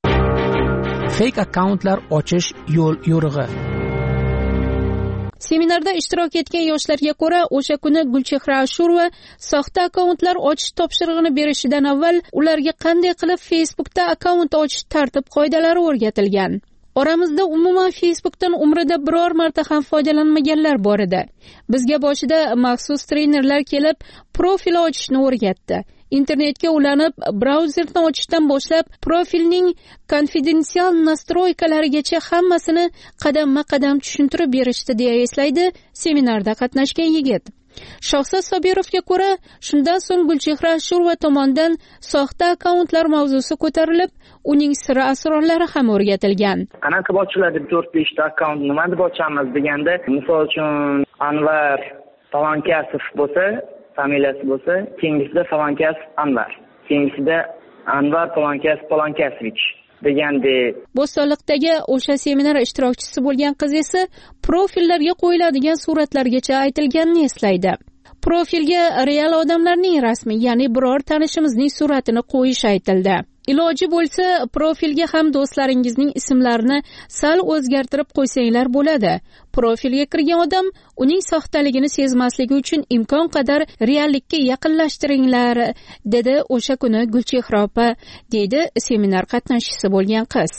Fake akkauntlar ochish yo'l yo'rig'i. Seminarda ishtirok etgan yoshlarga ko'ra, o'sha kuni Gulchehra Ashurova soxta akkauntlar ochish topshirig'ini berishidan avval ularga qanday qilib Facebookda akkaunt ochish tartib-qoidalari o'rgatilgan. Oramizda umuman Facebookdan umrida biror marta ham foydalanmaganlar bor edi. Bizga boshida maxsus trenerlar kelib, profil ochishni o'rgatdi. Internetga ulanib, brauzerni ochishdan boshlab, profilning konfidensial nastroykalarigacha hammasini qadamma-qadam tushuntirib berishdi, deya eslaydi seminarda qatnashgan yigit. Shohzod Sobirovga ko'ra, shundan so'ng Gulchehra Ashurova tomonidan soxta akkauntlar mavzusi ko'tarilib, uning siri asrorlari ham o'rgatilgan. Qanaqa ochiladi 4-5 ta akkaunt, nima deb ochamiz deganda, misol uchun Anvar Palonkasov bo'lsa, familiyasi bo'lsa, keyingisida Palonkasov Anvar, keyingisida Anvar Palonkasovich degandek. Bo'stonliqdagi o'sha seminar ishtirokchisi bo'lgan qiz esa profillarga qo'yiladigan suratlargacha aytilganini eslaydi. Profilga real odamlarning rasmi, ya'ni biror tanishimizning suratini qo'yish aytildi. Iloji bo'lsa, profilga ham do'stlaringizning ismlarini sal o'zgartirib qo'ysanglar bo'ladi. Profilga kirgan odam uning soxtaligini sezmasligi uchun imkon qadar reallikka yaqinlashtiringlar, dedi o'sha kuni Gulchehra opa, deydi seminar qatnashchisi bo'lgan qiz.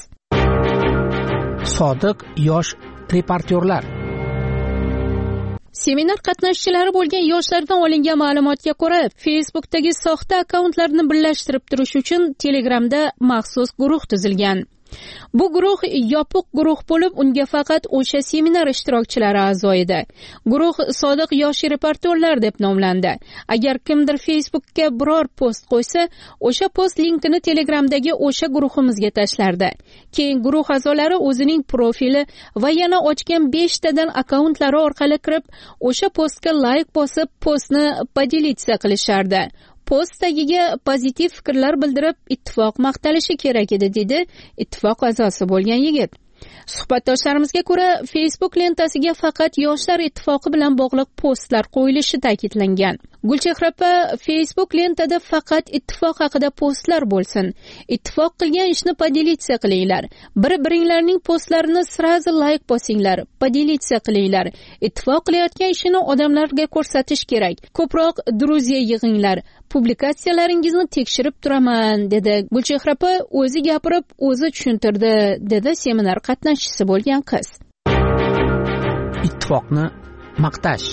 Sodiq yosh reportyorlar. Seminar qatnashchilari bo'lgan yoshlardan olingan ma'lumotga ko'ra, Facebookdagi soxta akkauntlarni birlashtirib turish uchun Telegramda maxsus guruh tuzilgan. Bu guruh yopiq guruh bo'lib, unga faqat o'sha seminar ishtirokchilari a'zo edi. Guruh Sodiq yosh reportyorlar deb nomlandi. Agar kimdir Facebookga biror post qo'ysa, o'sha post linkini Telegramdagi o'sha guruhimizga tashlardi. Keyin guruh a'zolari o'zining profili va yana ochgan 5 tadan akkauntlari orqali kirib, o'sha postga like bosib, postni podelitsa qilishardi. Post tagiga pozitiv fikrlar bildirib, ittifoq maqtalishi kerak edi, dedi ittifoq a'zosi bo'lgan yigit. Suhbatdoshlarimizga ko'ra, Facebook lentasiga faqat Yoshlar ittifoqi bilan bog'liq postlar qo'yilishi ta'kidlangan. Gulchehra opa, Facebook lentada faqat ittifoq haqida postlar bo'lsin. Ittifoq qilgan ishni podelitsa qilinglar. Bir-biringlarning postlarini sirazi like bosinglar, podelitsa qilinglar. Ittifoq qilayotgan ishini odamlarga ko'rsatish kerak. Ko'proq druziya yig'inglar. Publikatsiyalaringizni tekshirib turaman, dedi Gulchehra opa, o'zi gapirib, o'zi tushuntirdi, dedi seminar qatnashchisi bo'lgan qiz. Ittifoqni maqtash.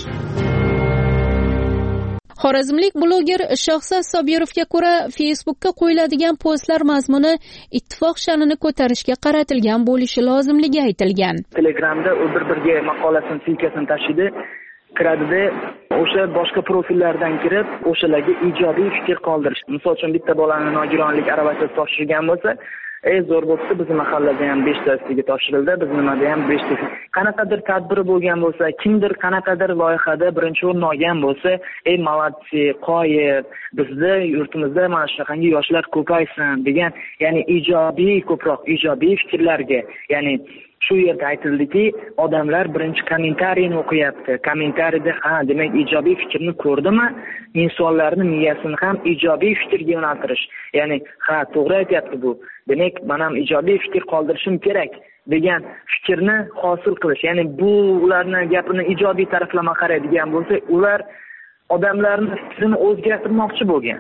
Xorazmlik bloger Shohzod Sobirovga ko'ra, Facebookka qo'yiladigan postlar mazmuni ittifoq sha'nini ko'tarishga qaratilgan bo'lishi lozimligi aytilgan. Telegramda u bir-biriga maqolasini, silkasini tashidi, kiradida o'sha boshqa profillardan kirib, o'shalarga ijobiy fikr qoldirish. Misol uchun bitta bolani nogironlik aravachasi topshirgan bo'lsa, zo'r bo'lsa, bizning mahallada ham 5 tasiga topshirildi, biz nimada ham 5 tasi. Qanaqadir tadbir bo'lgan bo'lsa, kimdir qanaqadir loyihada birinchi o'rin olgan bo'lsa, malatsi, qoyil, bizda yurtimizda mana shunaqangi yoshlar ko'paysin degan, ya'ni ko'proq ijobiy fikrlarga, ya'ni shu yerda aytildiki, odamlar birinchi kommentariyni o'qiyapti. Kommentariyda demak ijobiy fikrni ko'rdimi, insonlarning miyasini ham ijobiy fikrga yo'naltirish. Ya'ni to'g'ri aytyapti bu. Demak, men ham ijobiy fikr qoldirishim kerak degan fikrni hosil qilish. Ya'ni bu ularning gapini ijobiy taraflama qaraydigan bo'lsa, ular odamlarning fikrini o'zgartirmoqchi bo'lgan.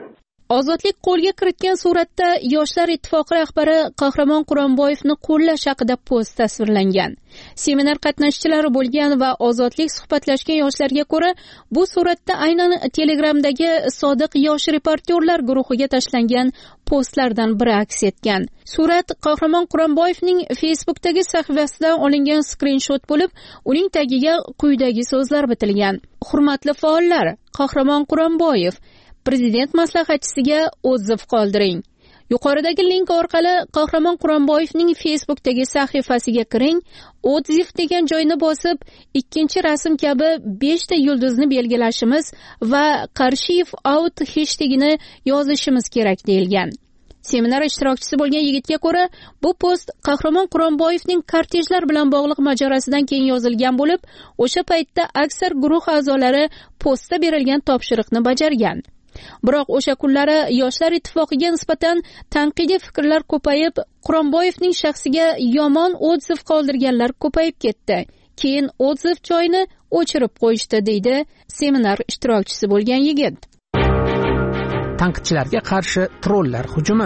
Ozodlik qo'lga kiritgan suratda Yoshlar ittifoqi rahbari Qahramon Quronboyevni qo'llash haqida post tasvirlangan. Seminar qatnashchilari bo'lgan va Ozodlik suhbatlashgan yoshlarga ko'ra, bu suratda aynan Telegramdagi Sodiq yosh reportyorlar guruhiga tashlangan postlardan biri aks etgan. Surat Qahramon Quronboyevning Facebookdagi sahifasidan olingan skrinshot bo'lib, uning tagiga quyidagi so'zlar bitilgan. Hurmatli faollar, Qahramon Quronboyev Prezident maslahatchisiga o'ziv qoldiring. Yuqoridagi link orqali Qahramon Quronboyevning Facebookdagi sahifasiga kiring, o'ziv degan joyni bosib, ikkinchi rasm kabi 5 ta yulduzni belgilashimiz va Qarshiyev out hashtagini yozishimiz kerak deyilgan. Seminar ishtirokchisi bo'lgan yigitga ko'ra, bu post Qahramon Quronboyevning kortejlar bilan bog'liq mojarosidan keyin yozilgan bo'lib, o'sha paytda aksar guruh a'zolari postda berilgan topshiriqni bajargan. Biroq o'sha kunlari Yoshlar ittifoqiga nisbatan tanqidiy fikrlar ko'payib, Quronboyevning shaxsiga yomon o'dziv qoldirganlar ko'payib ketdi. Keyin o'dziv joyini o'chirib qo'yishdi, deydi seminar ishtirokchisi bo'lgan yigit. Tanqidchilarga qarshi trollar hujumi.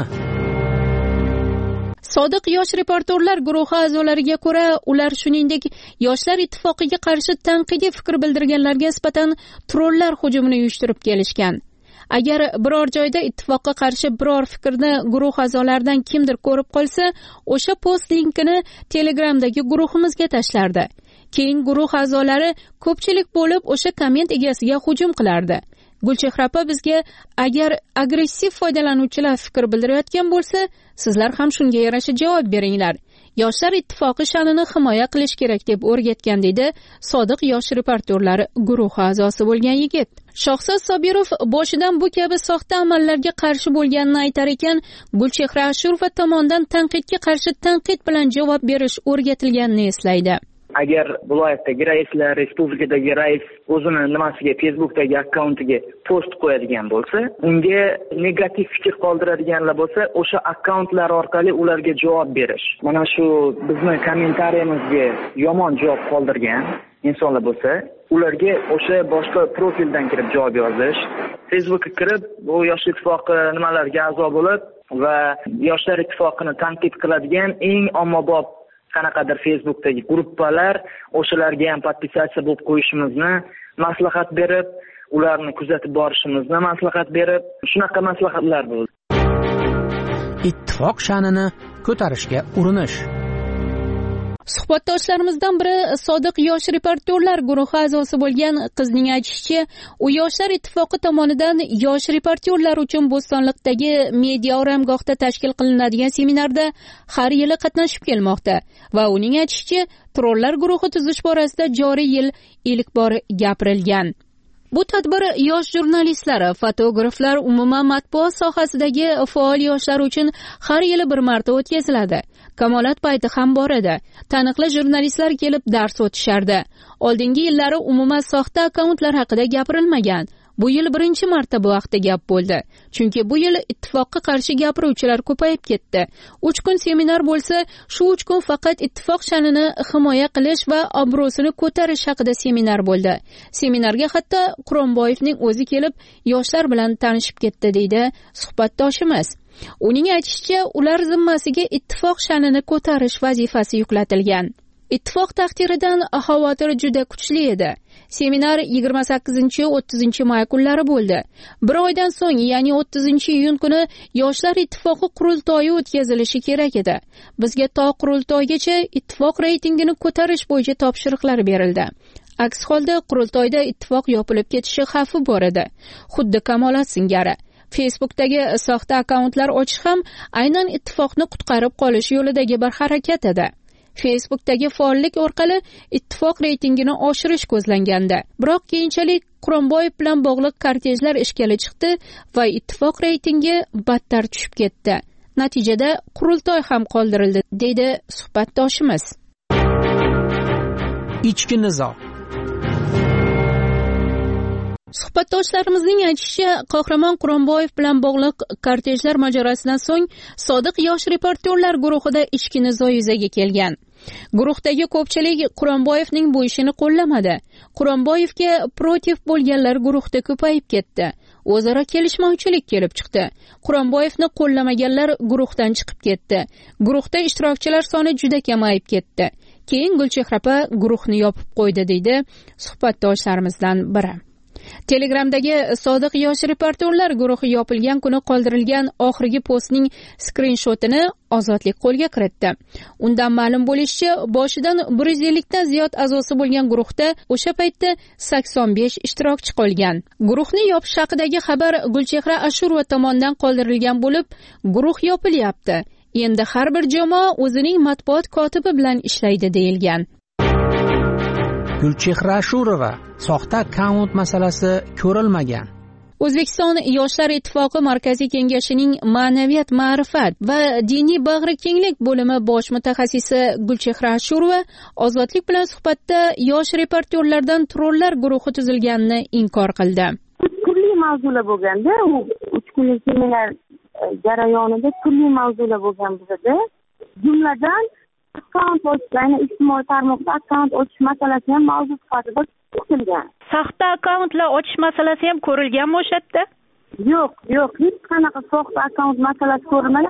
Sodiq yosh reportyorlar guruhi a'zolariga ko'ra, ular shuningdek Yoshlar ittifoqiga qarshi tanqidiy fikr bildirganlarga nisbatan trollar hujumini uyushtirib kelishgan. Agar biror joyda ittifoqqa qarshi biror fikrni guruh a'zolaridan kimdir ko'rib qolsa, o'sha post linkini Telegramdagi guruhimizga tashlardi. Keyin guruh a'zolari ko'pchilik bo'lib o'sha komment egasiga hujum qilardi. Gulchehra opa bizga agar agressiv foydalanuvchilar fikr bildirayotgan bo'lsa, sizlar ham shunga yarasha javob beringlar. Yoshlar ittifoqi sha'nini himoya qilish kerak deb o'rgatgan, dedi Sodiq yosh reportyorlar guruhi a'zosi bo'lgan yigit. Shohzod Sobirov boshidan bu kabi soxta amallarga qarshi bo'lganini aytar ekan, Gulchehra Ashurova tomonidan tanqidga qarshi tanqid bilan javob berish o'rgatilganini eslaydi. Agar viloyatdagi raislar, respublikadagi rais o'zini nimasiga, Facebookdagi akkauntiga post qo'yadigan bo'lsa, unga negativ fikr qoldiradiganlar bo'lsa, o'sha akkauntlar orqali ularga javob berish. Mana shu bizni kommentariyamizga yomon javob qoldirgan insonlar bo'lsa, ularga o'sha boshqa profildan kirib javob yozish, Facebookka kirib, bu Yoshlar ittifoqi nimalarga a'zo bo'lib va Yoshlar ittifoqini tanqid qiladigan eng ommabop qanaqadir Facebookdagi gruppalar, o'shalarga ham podpisatsiya bo'lib qo'yishimizni maslahat berib, ularni kuzatib borishimizni maslahat berib, shunaqa maslahatlar bo'ldi. Ittifoq sha'nini ko'tarishga urinish. Suhbatdoshlarimizdan biri Sodiq yosh reportyorlar guruhi a'zosi bo'lgan qizning aytishicha, u Yoshlar ittifoqi tomonidan yosh reportyorlar uchun Bo'stonliqdagi media oromgohda tashkil qilinadigan seminarda har yili qatnashib kelmoqda va uning aytishicha, trollar guruhi tuzish borasida joriy yil ilk bor gapirilgan. Bu tadbir yosh jurnalistlar, fotograflar, umuman matbuot sohasidagi faol yoshlar uchun har yili bir marta o'tkaziladi. Kamolat payti ham bor edi. Taniqli jurnalistlar kelib dars o'tishardi. Oldingi yillari umuman soxta akkauntlar haqida gapirilmagan. Bu yil birinchi marta bu haqda gap bo'ldi. Chunki bu yil ittifoqqa qarshi gapiruvchilar ko'payib ketdi. 3 kun seminar bo'lsa, shu 3 kun faqat ittifoq sha'nini himoya qilish va obro'sini ko'tarish haqida seminar bo'ldi. Seminarga hatto Quronboyevning o'zi kelib, yoshlar bilan tanishib ketdi, deydi suhbatdoshimiz. Uning aytishicha, ular zimmasiga ittifoq sha'nini ko'tarish vazifasi yuklatilgan. Ittifoq taqdiridan xavotir juda kuchli edi. Seminar 28-30 may kunlari bo'ldi. Bir oydan so'ng, ya'ni 30-iyun kuni Yoshlar ittifoqi qurultoyi o'tkazilishi kerak edi. Bizga to qurultoygacha ittifoq reytingini ko'tarish bo'yicha topshiriqlar berildi. Aks holda qurultoyda ittifoq yopilib ketishi xavfi bor edi. Xuddi Kamolat singari. Facebookdagi soxta akkauntlar ochish ham aynan ittifoqni qutqarib qolish yo'lidagi bir harakat edi. Facebookdagi faollik orqali ittifoq reytingini oshirish ko'zlangandi. Biroq keyinchalik Quronboyev bilan bog'liq kortejlar ishkali chiqdi va ittifoq reytingi battar tushib ketdi. Natijada qurultoy ham qoldirildi, deydi suhbatdoshimiz. Ichki nizo. Suhbatdoshlarimizning aytishicha, Qahramon Quronboyev bilan bog'liq kortejlar mojarosidan so'ng Sodiq yosh reportyorlar guruhida ichki nizo yuzaga kelgan. Guruhdagi ko'pchilik Quronboyevning bu ishini qo'llamadi. Quronboyevga protiv bo'lganlar guruhda ko'payib ketdi. o'zaro kelishmovchilik kelib chiqdi. Quronboyevni qo'llamaganlar guruhdan chiqib ketdi. Guruhda ishtirokchilar soni juda kamayib ketdi. Keyin Gulchehra opa guruhni yopib qo'ydi, deydi suhbatdoshlarimizdan biri. Telegramdagi sodiq yosh reportyorlar guruhi yopilgan kuni qoldirilgan oxirgi postning skrinshotini Ozodlik qo'lga kiritdi. Undan ma'lum bo'lishicha, boshidan 150 dan ziyod a'zosi bo'lgan guruhda o'sha paytda 85 ishtirokchi qolgan. Guruhni yopish haqidagi xabar Gulchehra Ashurova tomonidan qoldirilgan bo'lib, guruh yopilyapti. Endi har bir jamoa o'zining matbuot kotibi bilan ishlaydi deyilgan. Gulchehra Ashurova soxta akkaunt masalasi ko'rilmagan. O'zbekiston Yoshlar ittifoqi Markaziy kengashining ma'naviyat, ma'rifat va diniy bag'rikenglik bo'limi bosh mutaxassisi Gulchehra Ashurova Ozodlik bilan suhbatda yosh reportyorlardan trollar guruhi tuzilganini inkor qildi. Turli mavzular bo'lganda, u 3 kunlik seminar jarayonida turli mavzular bo'lgan bizda. Jumladan akkaunt ochish, ya'ni ijtimoiy tarmoqda akkaunt ochish masalasi ham mavzu sifatida ko'rilgan. Saxta akkauntlar ochish masalasi ham ko'rilganmi o'sha yerda? Yo'q, hech qanaqa saxta akkaunt masalasi ko'rilmagan.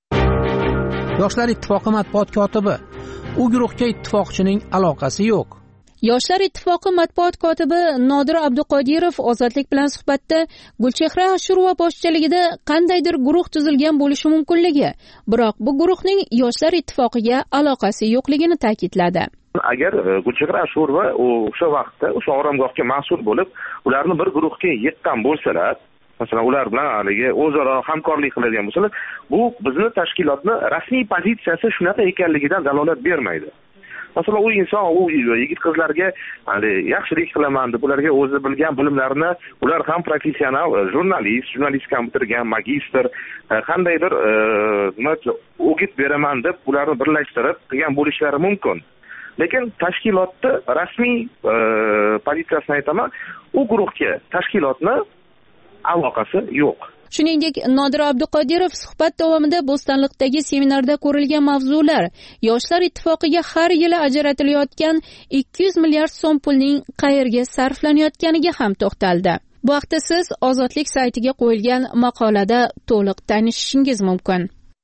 Yoshlar ittifoqi matbuot kotibi, u guruhga ittifoqchining aloqasi yo'q. Yoshlar ittifoqi matbuot kotibi Nodir Abduqodirov Ozodlik bilan suhbatda Gulchehra Ashurova boshchiligida qandaydir guruh tuzilgan bo'lishi mumkinligi, biroq bu guruhning Yoshlar ittifoqiga aloqasi yo'qligini ta'kidladi. Agar Gulchehra Ashurova o'sha vaqtda o'sha oromgohga mas'ul bo'lib, ularni bir guruhga yig'gan bo'lsalar, masalan, ular bilan haligi o'zaro hamkorlik qiladigan bo'lsalar, bu bizni tashkilotni rasmiy pozitsiyasi shunaqa ekanligidan dalolat bermaydi. Masalan, u inson, u yigit qizlarga yaxshilik qilaman deb, ularga o'zi bilgan bilimlarini, ular ham professional jurnalistika bitirgan, magistr, qandaydir o'git beraman deb ularni birlashtirib qilgan bo'lishlari mumkin. Lekin tashkilotni rasmiy pozitsiyasini aytaman, u guruhga tashkilotni aloqasi yo'q. Shuningdek, Nodir Abduqodirov suhbat davomida Bo'stonliqdagi seminarda ko'rilgan mavzular, Yoshlar ittifoqiga har yili ajratilayotgan 200 milliard so'm pulning qayerga sarflanayotganiga ham to'xtaldi. Bu haqda siz Ozodlik saytiga qo'yilgan maqolada to'liq tanishishingiz mumkin.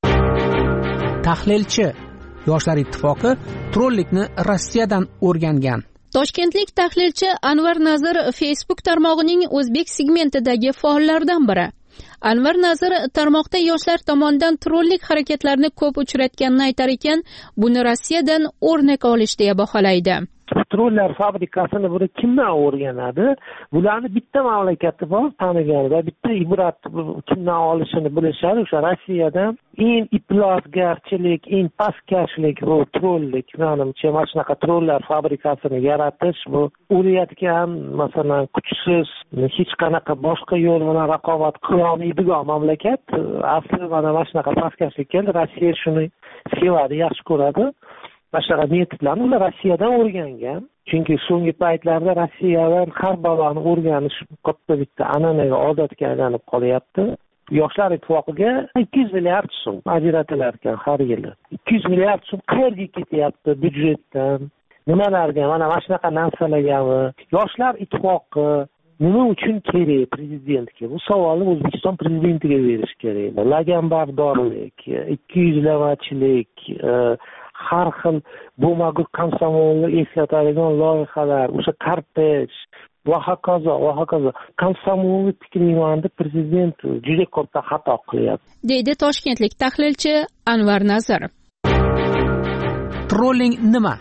Tahlilchi: Yoshlar ittifoqi trollikni Rossiyadan o'rgangan. Toshkentlik tahlilchi Anvar Nazir Facebook tarmog'ining o'zbek segmentidagi faollardan biri. Anvar Nazir tarmoqda yoshlar tomonidan trollik harakatlarini ko'p uchratganini aytar ekan, buni Rossiyadan o'rnak olish deya baholaydi. Trollar fabrikasini buni kimdan o'rganadi? Bularni bitta mamlakatda bor tanigan va bitta ibrat kimdan olishini bilishadi. O'sha Rossiyadan eng iflosgarchilik, eng pastkashlik bu trollik. Menimcha mana shunaqa trollar fabrikasini yaratish, bu urayotgan, masalan, kuchsiz, hech qanaqa boshqa yo'l bilan raqobat qila olmaydigan mamlakat. Asli mana shunaqa pastkashlikka Rossiya shuni sevadi, yaxshi ko'radi. Boshqa metodlarni ular Rossiyadan o'rgangan. Chunki so'nggi paytlarda Rossiyadan har baloni o'rganish katta bitta an'anaga, odatga aylanib qolyapti. Yoshlar ittifoqiga 200 milliard so'm ajratilar ekan har yili. 200 milliard so'm qayerga ketyapti byudjetdan? Nimalarga? Mana shunaqa narsalargami? Yoshlar ittifoqi nima uchun kerak prezidentga? Bu savolni O'zbekiston prezidentiga berish kerak. Laganbardorlik, 200lamachilik, har xil bo'lmagur komsomolni eslatadigan loyihalar, o'sha kortej va hokazo. Komsomolni tiklayman deb prezident juda katta xato qilyapti, deydi toshkentlik tahlilchi Anvar Nazir. Trolling nima?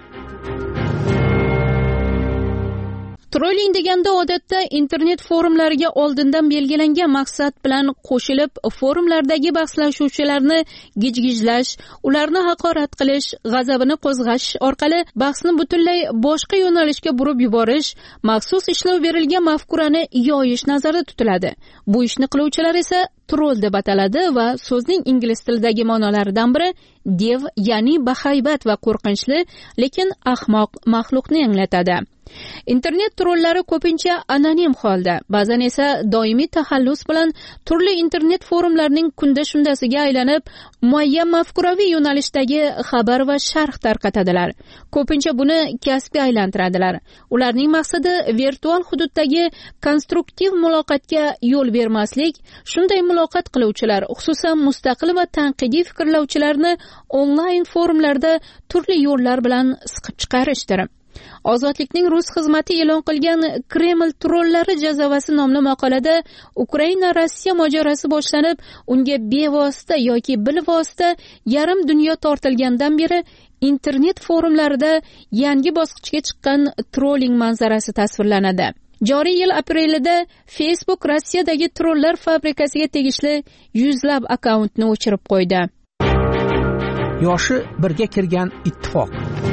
Trolling deganda odatda internet forumlariga oldindan belgilangan maqsad bilan qo'shilib, forumlardagi bahslashuvchilarni gijgijlash, ularni haqorat qilish, g'azabini qo'zg'ash orqali bahsni butunlay boshqa yo'nalishga burib yuborish, maxsus ishlov berilgan mafkurani yoyish nazarda tutiladi. Bu ishni qiluvchilar esa troll deb ataladi va so'zning ingliz tilidagi ma'nolaridan biri dev, ya'ni bahaybat va qo'rqinchli, lekin ahmoq maxluqni anglatadi. Internet trollari ko'pincha anonim holda, ba'zan esa doimiy taxallus bilan turli internet forumlarining kunda shundasiga aylanib, muayyan mafkuraviy yo'nalishdagi xabar va sharh tarqatadilar. Ko'pincha buni kasbga aylantiradilar. Ularning maqsadi virtual hududdagi konstruktiv muloqotga yo'l bermaslik, shunday muloqot qiluvchilar, xususan mustaqil va tanqidiy fikrlovchilarni onlayn forumlarda turli yo'llar bilan siqib chiqarishdir. Ozodlikning rus xizmati e'lon qilgan Kreml trollari jazavasi nomli maqolada Ukraina-Rossiya mojarosi boshlanib, unga bevosita yoki bilvosita yarim dunyo tortilgandan beri internet forumlarida yangi bosqichga chiqqan trolling manzarasi tasvirlanadi. Joriy yil aprelida Facebook Rossiyadagi trollar fabrikasiga tegishli yuzlab akkauntni o'chirib qo'ydi. Yoshi birga kirgan ittifoq.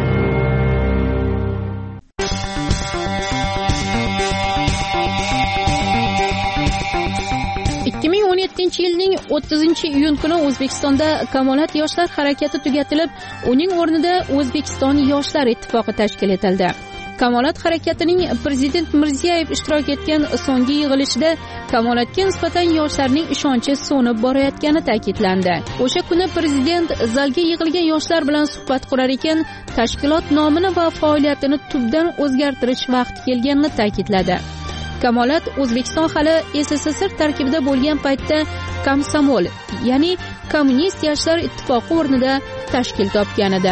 Yilning 30-iyun kuni O'zbekistonda Kamolat yoshlar harakati tugatilib, uning o'rnida O'zbekiston yoshlar ittifoqi tashkil etildi. Kamolat harakatining Prezident Mirziyoyev ishtirok etgan so'nggi yig'ilishida Kamolatga nisbatan yoshlarning ishonchi so'nib borayotgani ta'kidlandi. O'sha kuni Prezident zalga yig'ilgan yoshlar bilan suhbat qurar ekan, tashkilot nomini va faoliyatini tubdan o'zgartirish vaqti kelganini ta'kidladi. Kamolat O'zbekiston hali SSSR tarkibida bo'lgan paytda Komsomol, ya'ni Kommunist yoshlar ittifoqi o'rnida tashkil topgan edi.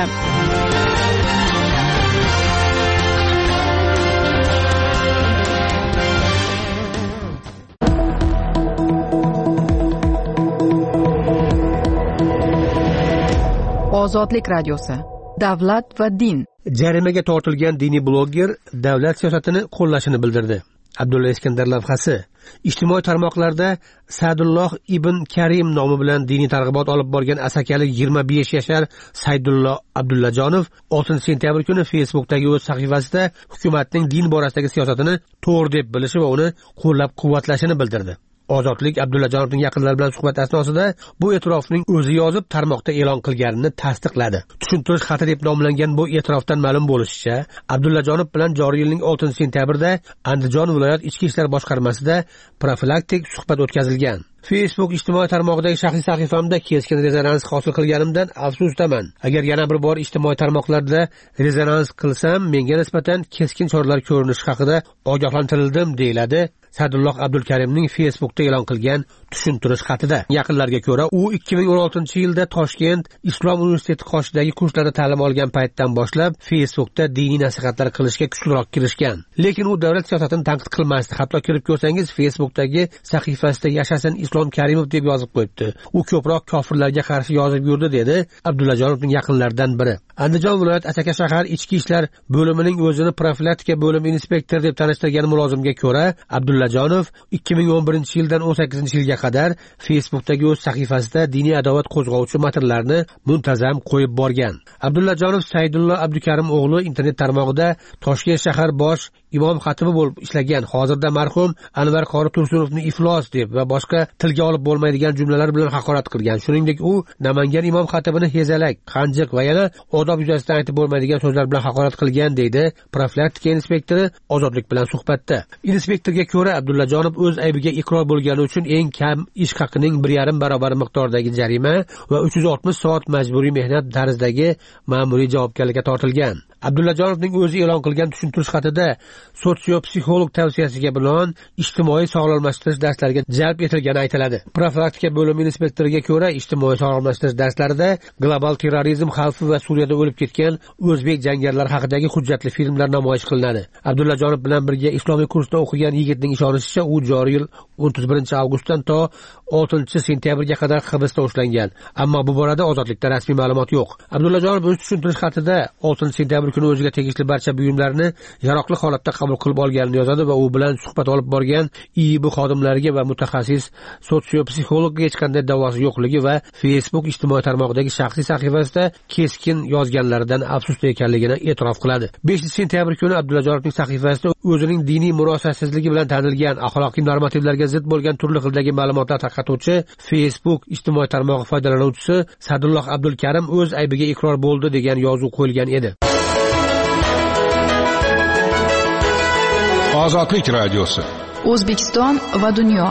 Ozodlik radiosi. Davlat va din. Jarimaga tortilgan diniy blogger davlat siyosatini qo'llashini bildirdi. Abdulla Iskandar lavhasi. Ijtimoiy tarmoqlarda Sadulloh ibn Karim nomi bilan diniy targ'ibot olib borgan asakalik 25 yashar Saydulloh Abdullajonov 6 sentyabr kuni Facebookdagi o'z sahifasida hukumatning din borasidagi siyosatini to'g'ri deb bilishi va uni qo'llab-quvvatlashini bildirdi. Ozodlik Abdullajonovning yaqinlari bilan suhbat asnosida bu e'tirofning o'zi yozib tarmoqda e'lon qilganini tasdiqladi. Tushuntirish xati deb nomlangan bu e'tirofdan ma'lum bo'lishicha, Abdullajonov bilan joriy yilning 6 sentyabrda Andijon viloyat ichki ishlar boshqarmasida profilaktik suhbat o'tkazilgan. Facebook ijtimoiy tarmog'idagi shaxsiy sahifamda keskin rezonans hosil qilganimdan afsusdaman. Agar yana bir bor ijtimoiy tarmoqlarda rezonans qilsam, menga nisbatan keskin choralar ko'rinishi haqida ogohlantirildim, deyiladi Sadulloh Abdulkarimning Facebookda e'lon qilgan tushuntirish xatida. Yaqinlarga ko'ra, u 2016-yilda Toshkent Islom universiteti qoshidagi kurslarda ta'lim olgan paytdan boshlab Facebookda diniy nasihatlar qilishga kuchliroq kirishgan. Lekin u davlat siyosatini tanqid qilmasdi. Hatto kirib ko'rsangiz, Facebookdagi sahifasida yashasin Islom Karimov deb yozib qo'yibdi. U ko'proq kofirlarga qarshi yozib yurdi, dedi Abdullajonovning yaqinlaridan biri. Andijon viloyat Asaka shahar ichki ishlar bo'limining o'zini profilaktika bo'limi inspektori deb tanishtirgan mulozimga ko'ra, Abdullajonov 2011-yildan 18-yilga qadar Facebookdagi o'z sahifasida diniy adovat qo'zg'ovchi matnlarni muntazam qo'yib borgan. Abdullajonov Saydulloh Abdukarim o'g'li internet tarmog'ida Toshkent shahar bosh imom xatibi bo'lib ishlagan. Hozirda marhum Anvar qori Tursunovni iflos deb va boshqa tilga olib bo'lmaydigan jumlalar bilan haqorat qilgan. Shuningdek, u Namangan imom xatibini hezalak, qanjiq va yana odob yuzasidan aytib bo'lmaydigan so'zlar bilan haqorat qilgan, deydi profilaktika inspektori Ozodlik bilan suhbatda. Inspektorga ko'ra, Abdullajonov o'z aybiga iqror bo'lgani uchun eng kam ish haqining 1,5 barobar miqdordagi jarima va 360 soat majburiy mehnat tarzidagi ma'muriy javobgarlikka tortilgan. Abdullajonovning o'zi e'lon qilgan tushuntirish xatida sotsiopsixolog tavsiyasiga binoan ijtimoiy sog'lomlashtirish darslariga jalb etilgani aytiladi. Profilaktika bo'limi inspektoriga ko'ra, ijtimoiy sog'lomlashtirish darslarida global terrorizm xavfi va Suriyada o'lib ketgan o'zbek jangarilar haqidagi hujjatli filmlar namoyish qilinadi. Abdullajonov bilan birga islomiy kursda o'qigan yigitning ishonishicha, u joriy yil 31 avgustdan to 6 sentyabrga qadar hibsda ushlangan. Ammo bu borada Ozodlikda rasmiy ma'lumot yo'q. Abdullajonov o'z tushuntirish xatida 6 sentyabr kuni o'ziga tegishli barcha buyumlarni yaroqli holatda qabul qilib olganini yozadi va u bilan suhbat olib borgan IIB xodimlariga va mutaxassis sotsiopsixologga hech qanday da'vosi yo'qligi va Facebook ijtimoiy tarmog'idagi shaxsiy sahifasida keskin yozganlaridan afsusda ekanligini e'tirof qiladi. 5 sentyabr kuni Abdullajonovning sahifasida o'zining diniy murosasizligi bilan tanilgan, axloqiy normativlarga zid bo'lgan turli xildagi ma'lumotlar tarqatuvchi Facebook ijtimoiy tarmog'i foydalanuvchisi Sadulloh Abdulkarim o'z aybiga iqror bo'ldi degan yozuv qo'yilgan edi. Ozodlik radiosi. O'zbekiston va dunyo.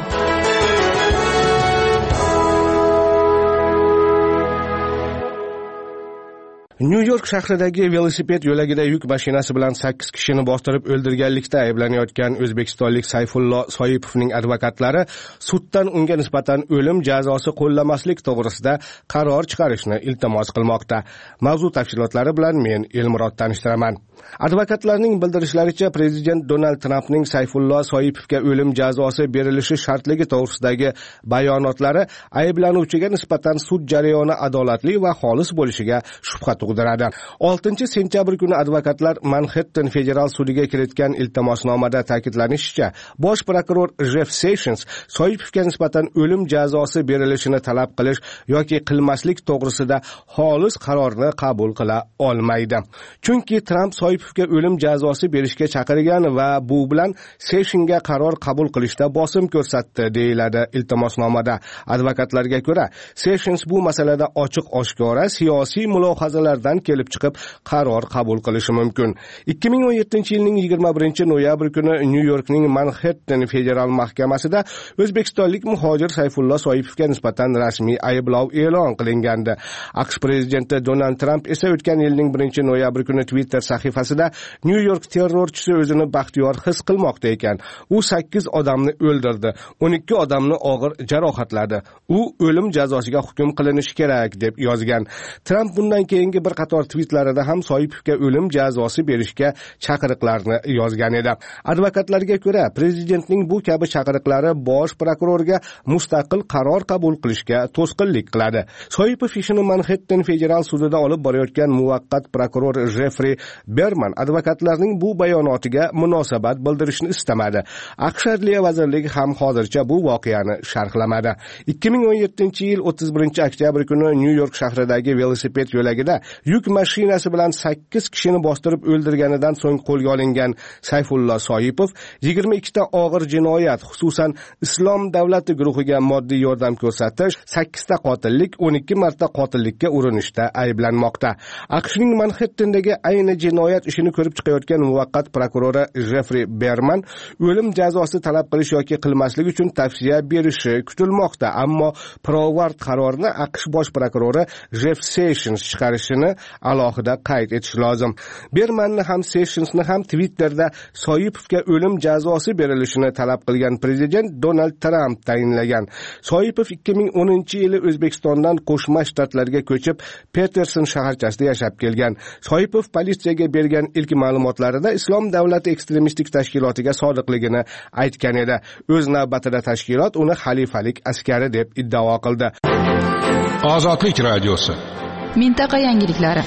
Nyu-York shahridagi velosiped yo'lagida yuk mashinasi bilan 8 kishini bostirib o'ldirganlikda ayblanayotgan o'zbekistonlik Sayfullo Soipovning advokatlari suddan unga nisbatan o'lim jazosi qo'llamaslik to'g'risida qaror chiqarishni iltimos qilmoqda. Mavzu tafsilotlari bilan men Elmurod tanishtiraman. Advokatlarning bildirishlaricha, prezident Donald Trampning Sayfullo Soipovga o'lim jazosi berilishi shartligi to'g'risidagi bayonotlari ayblanuvchiga nisbatan sud jarayoni adolatli va xolis bo'lishiga shubha tug'diradi. 6-sentyabr kuni advokatlar Manhattan federal sudiga kiritgan iltimosnomada ta'kidlanishicha, bosh prokuror Jeff Sessions Soipovga nisbatan o'lim jazosi berilishini talab qilish yoki qilmaslik to'g'risida xolis qarorni qabul qila olmaydi. Chunki Trump Soipovga o'lim jazosi berishga chaqirgan va bu bilan Sessionsga qaror qabul qilishda bosim ko'rsatdi, deyiladi iltimosnomada. Advokatlarga ko'ra, Sessions bu masalada ochiq-oshkora siyosiy mulohazalardan kelib chiqib qaror qabul qilishi mumkin. 2017-yilning 21-noyabr kuni Nyu-Yorkning Manhattan federal mahkamasida o'zbekistonlik muhojir Sayfullo Soipovga nisbatan rasmiy ayblov e'lon qilingandi. AQSh prezidenti Donald Trump esa o'tgan yilning 1-noyabr kuni Twitter sahifasida Nyu-York terrorchisi o'zini baxtiyor his qilmoqda ekan. U 8 odamni o'ldirdi, 12 odamni og'ir jarohatladi. U o'lim jazosiga hukm qilinishi kerak deb yozgan. Trump bundan keyingi bir qator tweetlarida ham Soipovga o'lim jazosi berishga chaqiriqlarni yozgan edi. Advokatlarga ko'ra, prezidentning bu kabi chaqiriqlari bosh prokurorga mustaqil qaror qabul qilishga to'sqinlik qiladi. Soipov ishini Manhattan federal sudida olib borayotgan muvaqqat prokuror Jeffrey Berman advokatlarning bu bayonotiga munosabat bildirishni istamadi. AQSh Adliya vazirligi ham hozircha bu voqeani sharhlamadi. 2017-yil 31-oktyabr kuni Nyu-York shahridagi velosiped yo'lagida yuk mashinasi bilan 8 kishini bostirib o'ldirganidan so'ng qo'lga olingan Sayfullo Soipov 22 ta og'ir jinoyat, xususan Islom davlati guruhiga moddiy yordam ko'rsatish, 8 ta qotillik, 12 marta qotillikka urinishda ayblanmoqda. AQShning Manhattandagi ayni jinoyat ishini ko'rib chiqayotgan muvaqqat prokurori Jeffrey Berman o'lim jazosi talab qilish yoki qilmaslik uchun tavsiya berishi kutilmoqda, ammo pirovard qarorni AQSh bosh prokurori Jeff Sessions chiqarishini alohida qayd etish lozim. Bermanni ham Sessionsni ham Twitterda Soipovga o'lim jazosi berilishini talab qilgan prezident Donald Trump tayinlagan. Soipov 2010-yili O'zbekistondan Qo'shma Shtatlarga ko'chib, Peterson shaharchasida yashab kelgan. Soipov politsiyaga bergan ilk ma'lumotlarida Islom davlati ekstremistik tashkilotiga sodiqligini aytgan edi. O'z navbatida tashkilot uni xalifalik askari deb iddao qildi. Ozodlik radiosi. Mintaqa yangiliklari.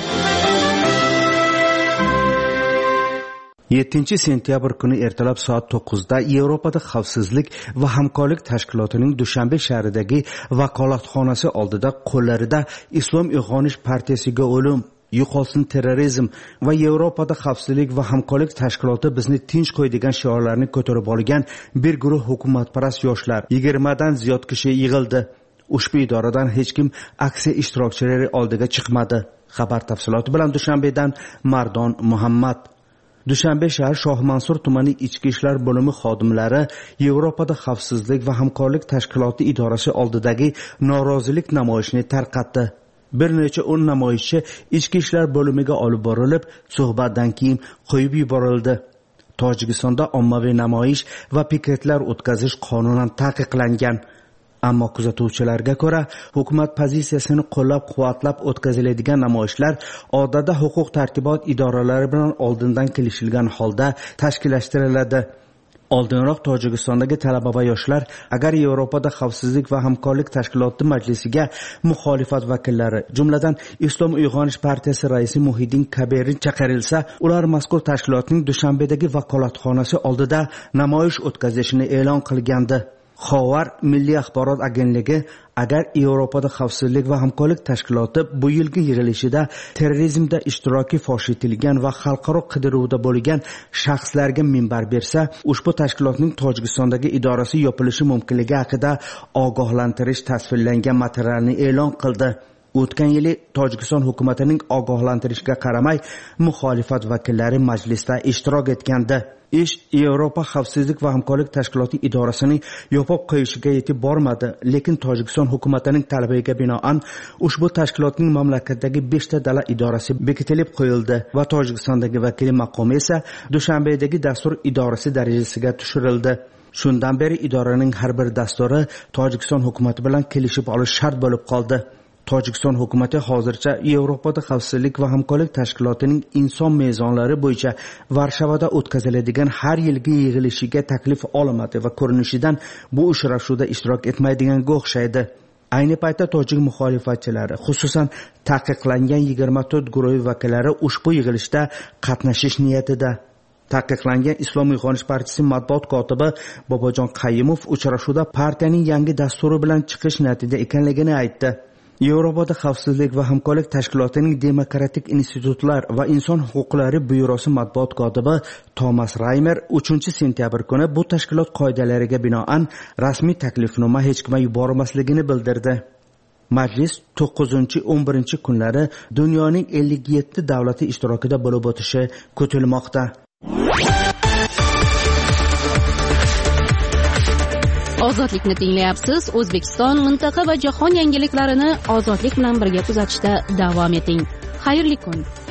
7-sentyabr kuni ertalab soat 9da Yevropada xavfsizlik va hamkorlik tashkilotining Dushanbe shahridagi vakolatxonasi oldida qo'llarida Islom uyg'onish partiyasiga o'lim, yo'qolsin terrorizm va Yevropada xavfsizlik va hamkorlik tashkiloti bizni tinch qo'y degan shiorlarni ko'tarib olgan bir guruh hukumatparast yoshlar 20 dan ziyod kishi yig'ildi. Ushbu idoradan hech kim aksiya ishtirokchilari oldiga chiqmadi. Xabar tafsiloti bilan Dushanbedan Mardon Muhammad. Dushanbe shahar Shoh Mansur tumani ichki ishlar bo'limi xodimlari Yevropada xavfsizlik va hamkorlik tashkiloti idorasi oldidagi norozilik namoyishini tarqatdi. Bir necha 10 namoyishchi ichki ishlar bo'limiga olib borilib, suhbatdan keyin qo'yib yuborildi. Tojikistonda ommaviy namoyish va piketlar o'tkazish qonunan taqiqlangan. Ammo kuzatuvchilarga ko'ra, hukumat pozitsiyasini qo'llab-quvvatlab o'tkaziladigan namoyishlar odatda huquq tartibot idoralari bilan oldindan kelishilgan holda tashkillashtiriladi. Oldinroq Tojikistondagi talaba va yoshlar agar Yevropada xavfsizlik va hamkorlik tashkiloti majlisiga muxolifat vakillari, jumladan Islom uyg'onish partiyasi raisi Muhiddin Kabirni chaqirilsa, ular mazkur tashkilotning Dushanbedagi vakolatxonasi oldida namoyish o'tkazishini e'lon qilgandi. Xovar Milliy axborot agentligi agar Yevropada xavfsizlik va hamkorlik tashkiloti bu yilgi yig'ilishida terrorizmda ishtiroki fosh etilgan va xalqaro qidiruvda bo'lgan shaxslarga minbar bersa, ushbu tashkilotning Tojikistondagi idorasi yopilishi mumkinligi haqida ogohlantirish tasvirlangan materialni e'lon qildi. O'tgan yili Tojikiston hukumatining ogohlantirishiga qaramay muxolifat vakillari majlisda ishtirok etgandi. Ish Yevropa xavfsizlik va hamkorlik tashkiloti idorasining yopib qo'yishiga yetib bormadi, lekin Tojikiston hukumatining talabiga binoan ushbu tashkilotning mamlakatdagi 5 ta davlat idorasi bekitilib qo'yildi va Tojikistondagi vakili maqomi esa Dushanbedagi dastur idorasi darajasiga tushirildi. Shundan beri idoraning har bir dasturi Tojikiston hukumati bilan kelishib olish shart bo'lib qoldi. Tojikiston hukumati hozircha Yevropada xavfsizlik va hamkorlik tashkilotining inson mezonlari bo'yicha Varshavada o'tkaziladigan har yilgi yig'ilishiga taklif olmadi va ko'rinishidan bu uchrashuvda ishtirok etmaydiganga o'xshaydi. Ayni paytda tojik muxolifatchilari, xususan taqiqlangan 24 guruh vakillari ushbu yig'ilishda qatnashish niyatida. Taqiqlangan Islom Uyg'onish partiyasi matbuot kotibi Bobojon Qayimov uchrashuvda partiyaning yangi dasturi bilan chiqish niyatida ekanligini aytdi. Yevropada xavfsizlik va hamkorlik tashkilotining demokratik institutlar va inson huquqlari byurosi matbuot kotibi Thomas Raymer 3-sentyabr kuni bu tashkilot qoidalariga binoan rasmiy taklifnoma hech kimga yubormasligini bildirdi. Majlis 9-11 kunlari dunyoning 57 davlati ishtirokida bo'lib o'tishi kutilmoqda. Ozodlikni tinglayapsiz. O'zbekiston, mintaqa va jahon yangiliklarini ozodlik bilan birga kuzatishda davom eting. Xayrli kun.